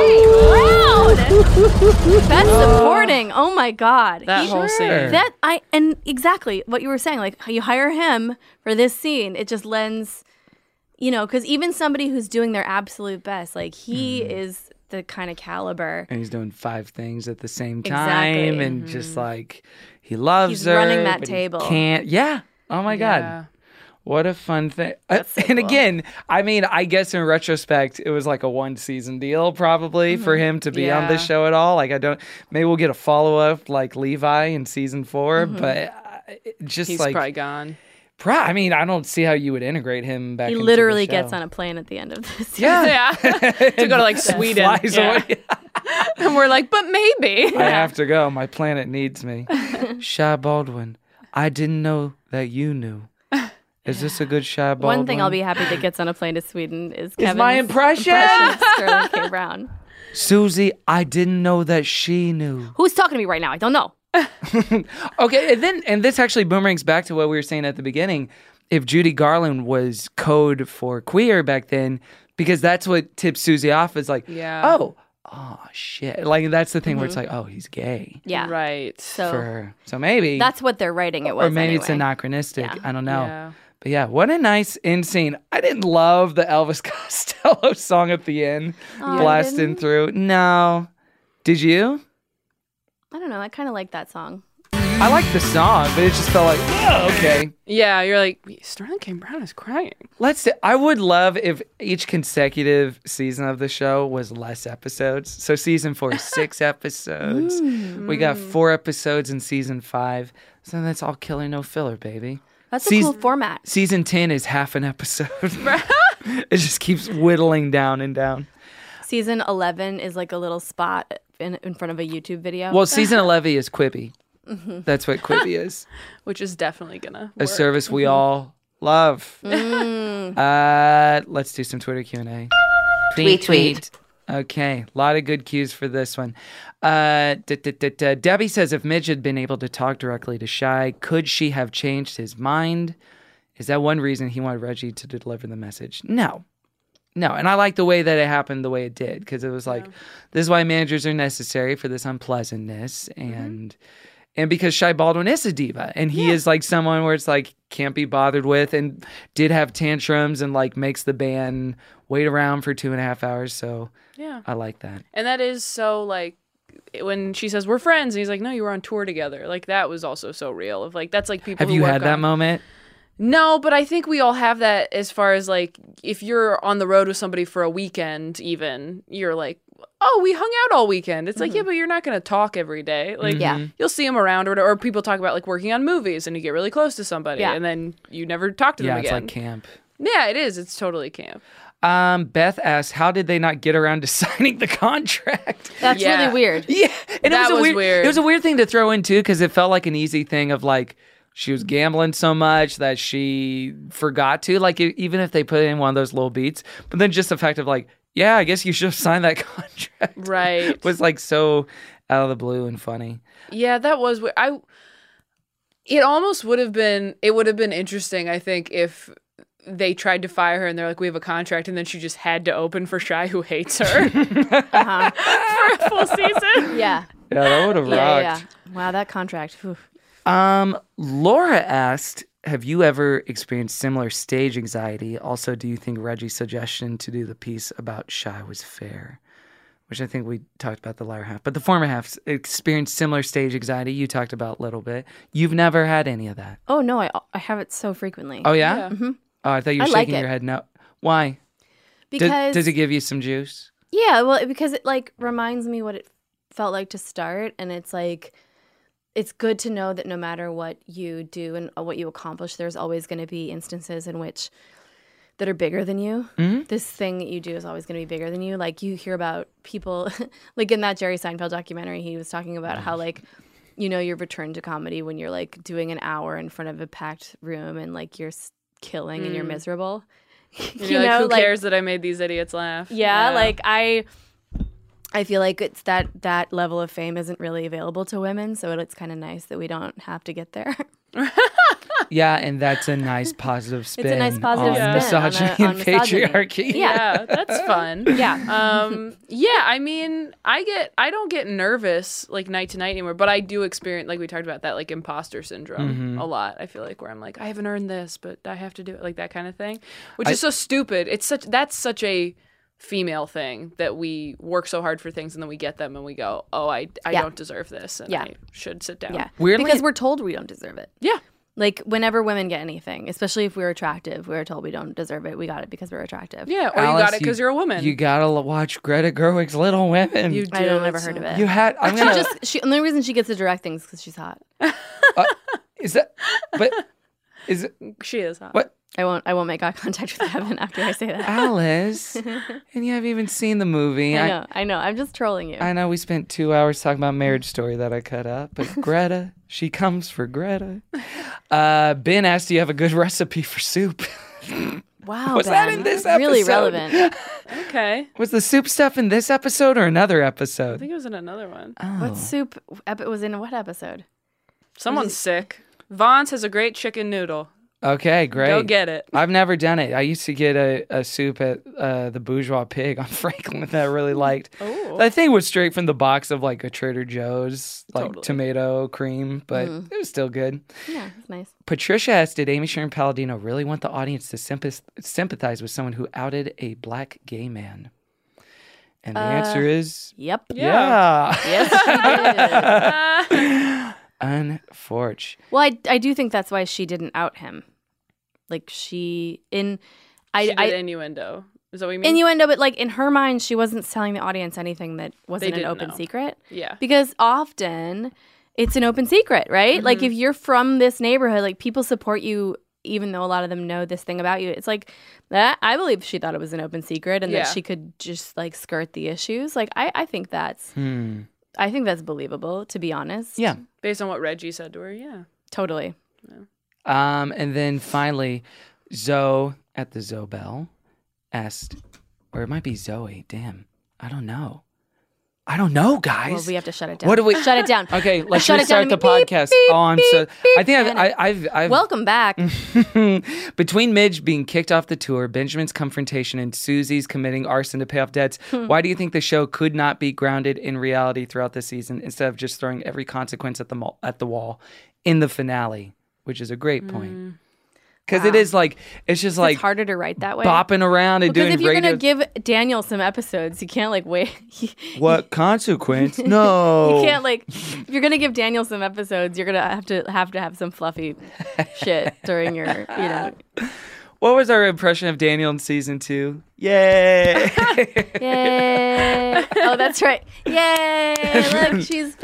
So hey, loud. That's supporting. Oh my God. That whole scene. That I and exactly what you were saying. Like you hire him for this scene, it just lends, you know, because even somebody who's doing their absolute best, like he mm. is the kind of caliber, and he's doing five things at the same time, exactly. and mm-hmm. just like he loves he's her. running that but table. He can't. Yeah. Oh my yeah. God. What a fun thing. That's so and cool. again, I mean, I guess in retrospect, it was like a one season deal probably mm-hmm. for him to be yeah. on this show at all. Like, I don't, maybe we'll get a follow up like Levi in season four, mm-hmm. but uh, just he's like. probably gone. Pro- I mean, I don't see how you would integrate him back He into literally the show. gets on a plane at the end of this season. Yeah. yeah. to go to like Sweden. Flies yeah. away. And we're like, but maybe. I have to go. My planet needs me. Shy Baldwin, I didn't know that you knew. Is this a good Shy Baldwin? One thing I'll be happy that gets on a plane to Sweden is Is Kevin's my impression. impression of Sterling K. Brown. Susie, I didn't know that she knew. Who's talking to me right now? I don't know. Okay, and then and this actually boomerangs back to what we were saying at the beginning. If Judy Garland was code for queer back then, because that's what tips Susie off is like, yeah. oh, oh shit. Like that's the thing mm-hmm. where it's like, oh, he's gay. Yeah. Right. So For her. So maybe that's what they're writing it was. Or maybe anyway. it's anachronistic. Yeah. I don't know. Yeah. But yeah, what a nice end scene. I didn't love the Elvis Costello song at the end, Oh, blasting through. No. Did you? I don't know. I kind of like that song. I like the song, but it just felt like, oh, okay. Yeah, you're like, Sterling K. Brown is crying. Let's. I would love if each consecutive season of the show was less episodes. So season four is six episodes. Mm. We got four episodes in season five. So that's all killer, no filler, baby. That's Season- a cool format. Season ten is half an episode. It just keeps whittling down and down. Season eleven is like a little spot in, in front of a YouTube video. Well, season eleven is Quibi. Mm-hmm. That's what Quibi is. Which is definitely gonna A work. service we Mm-hmm. all love. Mm. Uh, let's do some Twitter Q and A. Tweet, tweet. Okay, a lot of good cues for this one. Uh, d- d- d- d- Debbie says, if Midge had been able to talk directly to Shy, could she have changed his mind? Is that one reason he wanted Reggie to deliver the message? No. No, and I like the way that it happened the way it did, because it was like, yeah. This is why managers are necessary for this unpleasantness, and mm-hmm. and because Shy Baldwin is a diva, and he yeah. is like someone where it's like, can't be bothered with, and did have tantrums, and like makes the band wait around for two and a half hours, so yeah, I like that. And that is so like, when she says, we're friends, and he's like, no, you were on tour together, like that was also so real, of like, that's like people Have who you work had that on... moment? No, but I think we all have that as far as like if you're on the road with somebody for a weekend, even you're like, oh, we hung out all weekend. It's mm-hmm. like, yeah, but you're not going to talk every day. Like, yeah. you'll see them around or whatever. Or people talk about like working on movies and you get really close to somebody yeah. and then you never talk to yeah, them again. Yeah, it's like camp. Yeah, it is. It's totally camp. Um, Beth asked, how did they not get around to signing the contract? That's yeah. really weird. Yeah. And that it was, a was weird, weird. It was a weird thing to throw in too, because it felt like an easy thing of like, she was gambling so much that she forgot to, like, even if they put in one of those little beats, but then just the fact of like, yeah, I guess you should have signed that contract. Right. was like so out of the blue and funny. Yeah, that was weird. I, it almost would have been, it would have been interesting, I think, if they tried to fire her and they're like, we have a contract, and then she just had to open for Shy, who hates her uh-huh. for a full season. Yeah. Yeah, that would have yeah, rocked. Yeah, yeah. Wow, that contract. Whew. Um, Laura asked, have you ever experienced similar stage anxiety? Also, do you think Reggie's suggestion to do the piece about Shy was fair? Which I think we talked about the latter half. But the former half experienced similar stage anxiety. You talked about a little bit. You've never had any of that. Oh, no, I I have it so frequently. Oh, yeah? yeah. Mm-hmm. Oh, I thought you were I shaking like your it. head no. Why? Because... Does, does it give you some juice? Yeah, well, because it, like, reminds me what it felt like to start. And it's like... It's good to know that no matter what you do and what you accomplish, there's always going to be instances in which that are bigger than you. Mm-hmm. This thing that you do is always going to be bigger than you. Like you hear about people, like in that Jerry Seinfeld documentary, he was talking about how like, you know, your return to comedy when you're like doing an hour in front of a packed room and like you're killing mm. and you're miserable. And you you're know, like, who like, cares that I made these idiots laugh? Yeah, yeah. like I... I feel like it's that that level of fame isn't really available to women, so it's kind of nice that we don't have to get there. Yeah, and that's a nice positive spin. It's a nice positive on spin misogyny on, a, on and misogyny. patriarchy. Yeah. yeah, that's fun. Yeah, um, yeah. I mean, I get, I don't get nervous like night to night anymore, but I do experience, like we talked about that, like imposter syndrome Mm-hmm. a lot. I feel like where I'm like, I haven't earned this, but I have to do it, like that kind of thing, which I, is so stupid. It's such that's such a female thing that we work so hard for things and then we get them and we go, oh, I, I Yeah. don't deserve this and Yeah. I should sit down. yeah, Weirdly- because we're told we don't deserve it. Yeah. Like whenever women get anything, especially if we're attractive, we're told we don't deserve it. We got it because we're attractive. Yeah, or Alice, you got it because you, you're a woman. You gotta l- watch Greta Gerwig's Little Women. You do. I don't never it's heard so- of it. You had. I'm She gonna. just she, the only reason she gets to direct things because she's hot. uh, is that? But is it? She is hot. What? I won't. I won't make eye contact with Evan after I say that. Alice, and you haven't even seen the movie. I know. I know. I'm just trolling you. I know we spent two hours talking about Marriage Story that I cut up, but Greta, she comes for Greta. Uh, Ben asked, do you have a good recipe for soup? Wow, Was Ben. that in this episode? Really relevant. Okay. Was the soup stuff in this episode or another I episode? think it was in another one. Oh. What soup ep- was in what episode? Someone's sick. Vaughn's has a great chicken noodle. Okay, great. Go get it. I've never done it. I used to get a, a soup at uh, the Bourgeois Pig on Franklin that I really liked. Oh. That thing was straight from the box of like a Trader Joe's, like Totally. tomato cream, but Mm. it was still good. Yeah, it's nice. Patricia asked, did Amy Sherman Palladino really want the audience to sympath- sympathize with someone who outed a black gay man? And the Uh, answer is Yep. yeah. Yes, she did. Unfortunate. Well, I, I do think that's why she didn't out him. Like she in, I, She did I innuendo. Is that what you mean? innuendo, but like in her mind, she wasn't telling the audience anything that wasn't an didn't open know. secret. Yeah. Because often it's an open secret, right? Mm-hmm. Like if you're from this neighborhood, like people support you even though a lot of them know this thing about you. It's like that. I believe she thought it was an open secret and Yeah. that she could just like skirt the issues. Like I, I think that's, Hmm. I think that's believable, to be honest. Yeah. Based on what Reggie said to her, yeah. Totally. Um, and then finally, Zoe at the Zobel asked, or it might be Zoe. Damn, I don't know. I don't know, guys. Well, we have to shut it down. What do we shut it down? Okay, let's Shut it restart down the and beep, podcast. beep, oh, I'm beep, so. beep, I think I've, and- I, I've, I've. Welcome back. Between Midge being kicked off the tour, Benjamin's confrontation, and Susie's committing arson to pay off debts, why do you think the show could not be grounded in reality throughout the season instead of just throwing every consequence at the mall, at the wall in the finale? Which is a great point. Mm. Because Wow. it is like, it's just like it's harder to write that way. bopping around and Because doing if you're radio. gonna give Daniel some episodes, you can't like wait. What consequence? No. You can't like. If you're gonna give Daniel some episodes, you're gonna have to have to have some fluffy shit during your, you know. What was our impression of Daniel in season two? Yay! Yay! Oh, that's right. Yay! Look, she's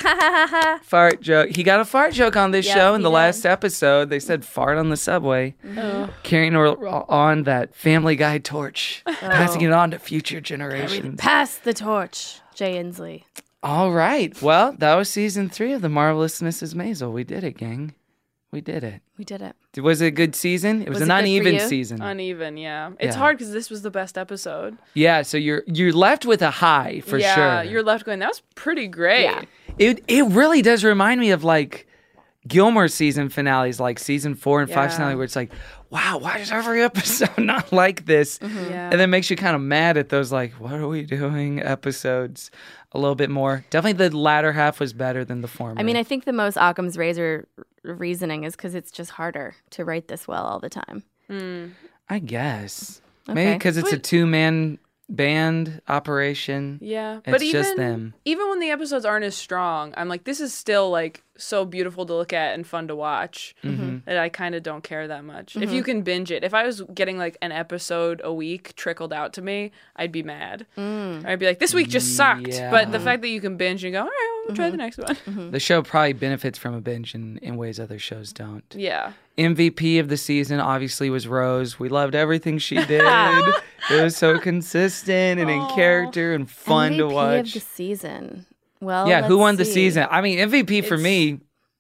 Fart joke. He got a fart joke on this Yep, show in he the did. last episode. They said fart on the subway. Oh. Carrying or- on that Family Guy torch, passing it on to future generations. pass the torch, Jay Inslee. All right. Well, that was season three of The Marvelous Missus Maisel. We did it, gang. We did it. We did it. Was it a good season? It was, Was an it good for uneven you? season. Uneven, yeah. It's Yeah. hard because this was the best episode. Yeah, so you're you're left with a high for yeah, sure. you're left going, that was pretty great. Yeah. It it really does remind me of like Gilmore season finales, like season four and five Yeah. finale, where it's like, wow, why is every episode not like this? Mm-hmm. Yeah. And then makes you kind of mad at those like, what are we doing episodes a little bit more. Definitely the latter half was better than the former. I mean, I think the most Occam's razor reasoning is because it's just harder to write this well all the time. Mm. I guess. Maybe Okay. because it's a But- two man band operation. Yeah, It's but even just them. even when the episodes aren't as strong, I'm like, this is still like so beautiful to look at and fun to watch Mhm. that I kind of don't care that much. If Mm-hmm. you can binge it, if I was getting like an episode a week trickled out to me, I'd be mad. Mm. I'd be like, this week just sucked. Yeah. But the fact that you can binge and go, all right, well, we'll Mm-hmm. try the next one. The show probably benefits from a binge in, in ways other shows don't. Yeah. M V P of the season obviously was Rose. We loved everything she did. It was so consistent and in character and fun M V P to watch. of the season. Well, yeah, who let's won the see. season? I mean, M V P for It's- me,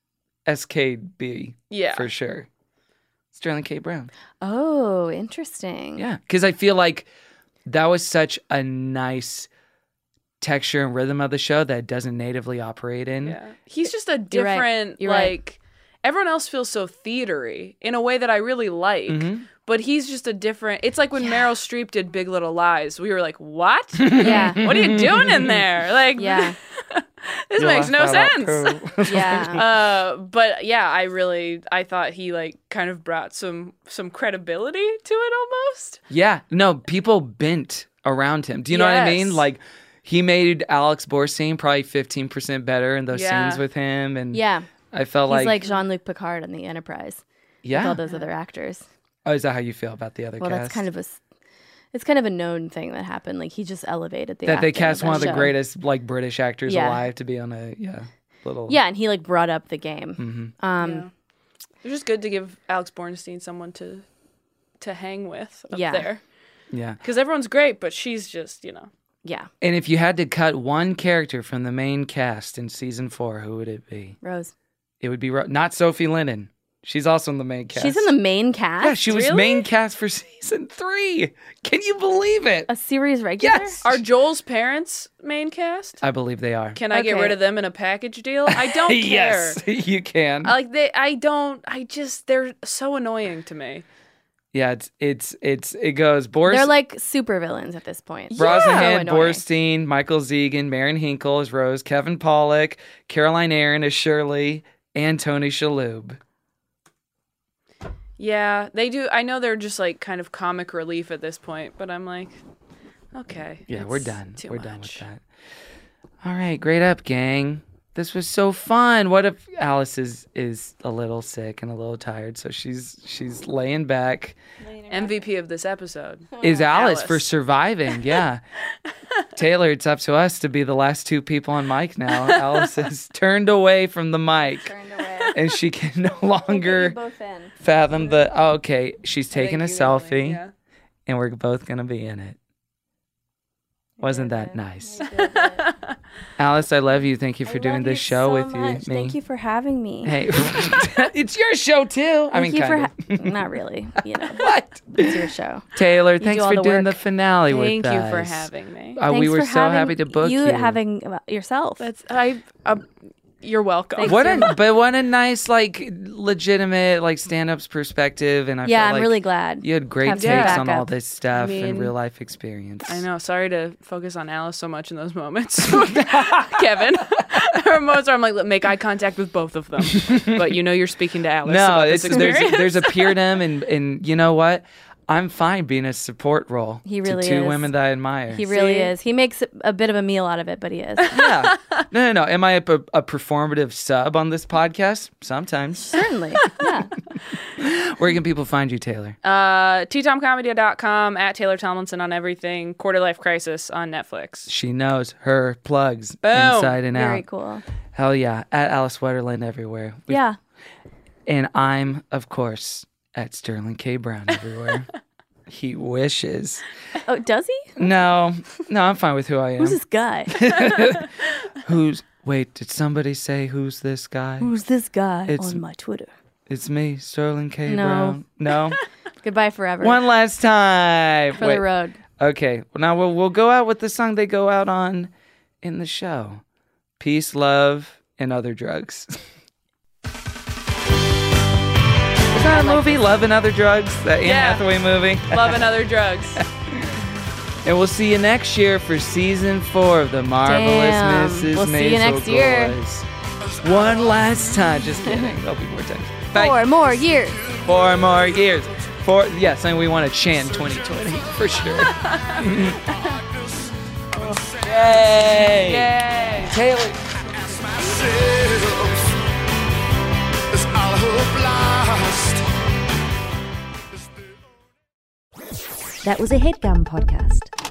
S K B. Yeah. For sure. Sterling K. Brown. Oh, interesting. Yeah, because I feel like that was such a nice texture and rhythm of the show that it doesn't natively operate in. Yeah. He's just a You're right. different, You're right. like, everyone else feels so theatery in a way that I really like. Mm-hmm. But he's just a different. It's like when Meryl Streep did Big Little Lies. We were like, "What? Yeah. What are you doing in there? Like, Yeah. this You makes no laughed that out, sense." too. Yeah. uh, but yeah, I really, I thought he like kind of brought some some credibility to it almost. Yeah, no, people bent around him. Do you know what I mean? Yes. Like, he made Alex Borstein probably fifteen percent better in those Yeah. scenes with him. And Yeah. I felt He's like, like Jean-Luc Picard on the Enterprise. With yeah. all those other actors. Oh, is that how you feel about the other Well, cast? that's kind of a, s- it's kind of a known thing that happened. Like he just elevated the that they acting cast that one of the show. greatest like British actors Yeah. alive to be on a yeah little Yeah, and he like brought up the game. Mhm. Um, Yeah. It's just good to give Alex Bornstein someone to to hang with up Yeah. there yeah. because everyone's great, but she's just you know. yeah, And if you had to cut one character from the main cast in season four, who would it be? Rose. It would be Ro- not Sophie Lennon. She's also in the main cast. She's in the main cast. Yeah, she was Really? main cast for season three. Can you believe it? A series regular. Yes. Are Joel's parents main cast? I believe they are. Can I get Okay. rid of them in a package deal? I don't care. Yes, you can. I Like they, I don't. I just they're so annoying to me. Yeah, it's it's it's it goes Boris, They're like super villains at this point. Brosnahan, So annoying. Borstein, Michael Zegan, Marion Hinkle as Rose, Kevin Pollak, Caroline Aaron as Shirley, and Tony Shalhoub. Yeah, they do. I know they're just like kind of comic relief at this point, but I'm like, okay. Yeah, we're it's done. too We're done with much. that. All right, great up, gang. This was so fun. What if Alice is is a little sick and a little tired, so she's she's laying back. M V P of this episode Is Alice, for Alice. surviving? Yeah. Taylor, it's up to us to be the last two people on mic now. Alice is turned away from the mic, Turned away. and she can no longer both in. fathom the. Oh, okay, she's taking a think you will, selfie, yeah. and we're both gonna be in it. Wasn't that nice? Alice, I love you. Thank you for doing this show with you, me. Thank you for having me. Hey, it's your show too. I Thank mean, you for kind of. ha- not really. You know, What? it's your show. Taylor, You thanks do all for the doing work. the finale Thank with you us. for having me. Uh, we Thanks were for so having happy to book you. You having uh, yourself. That's I. Uh, You're welcome. What a but what a nice like legitimate like stand-up's perspective, and I Yeah, felt I'm like really glad. you had great Have takes some on all backup. this stuff I mean, and real life experience. I know. Sorry to focus on Alice so much in those moments, Kevin. There are moments where I'm like, make eye contact with both of them, but you know you're speaking to Alice. No, about it's this there's experience. there's a peerdom, and and you know what? I'm fine being a support role. He really to two is. women that I admire. He really See? is. He makes a bit of a meal out of it, but he is. Yeah. No, no, no. Am I a, a performative sub on this podcast? Sometimes. Certainly. Yeah. Where can people find you, Taylor? Uh, t tom comedy dot com, at Taylor Tomlinson on everything, Quarter Life Crisis on Netflix. She knows her plugs Boom. inside and out. Very cool. Hell yeah. At Alice Wetterland everywhere. We've- Yeah. And I'm, of course, at Sterling K. Brown everywhere. He wishes. Oh, does he? No. No, I'm fine with who I am. Who's this guy? Who's, wait, did somebody say who's this guy? Who's this guy It's- on my Twitter? It's me, Sterling K. No. Brown. No? Goodbye forever. One last time. For the road. Okay. Well, now we'll, we'll go out with the song they go out on in the show. Peace, love, and other drugs. Is that a movie, Love and Other Drugs? That Anne Yeah. Hathaway movie? Love and Other Drugs. And we'll see you next year for season four of The Marvelous Damn. Missus We'll see you Maisel next year. Goys. One last time. Just kidding. There'll be more times. Bye. Four more years. Four more years. Four, yes, and we want to chant twenty twenty for sure. Yay! Yay! Taylor. That was a HeadGum podcast.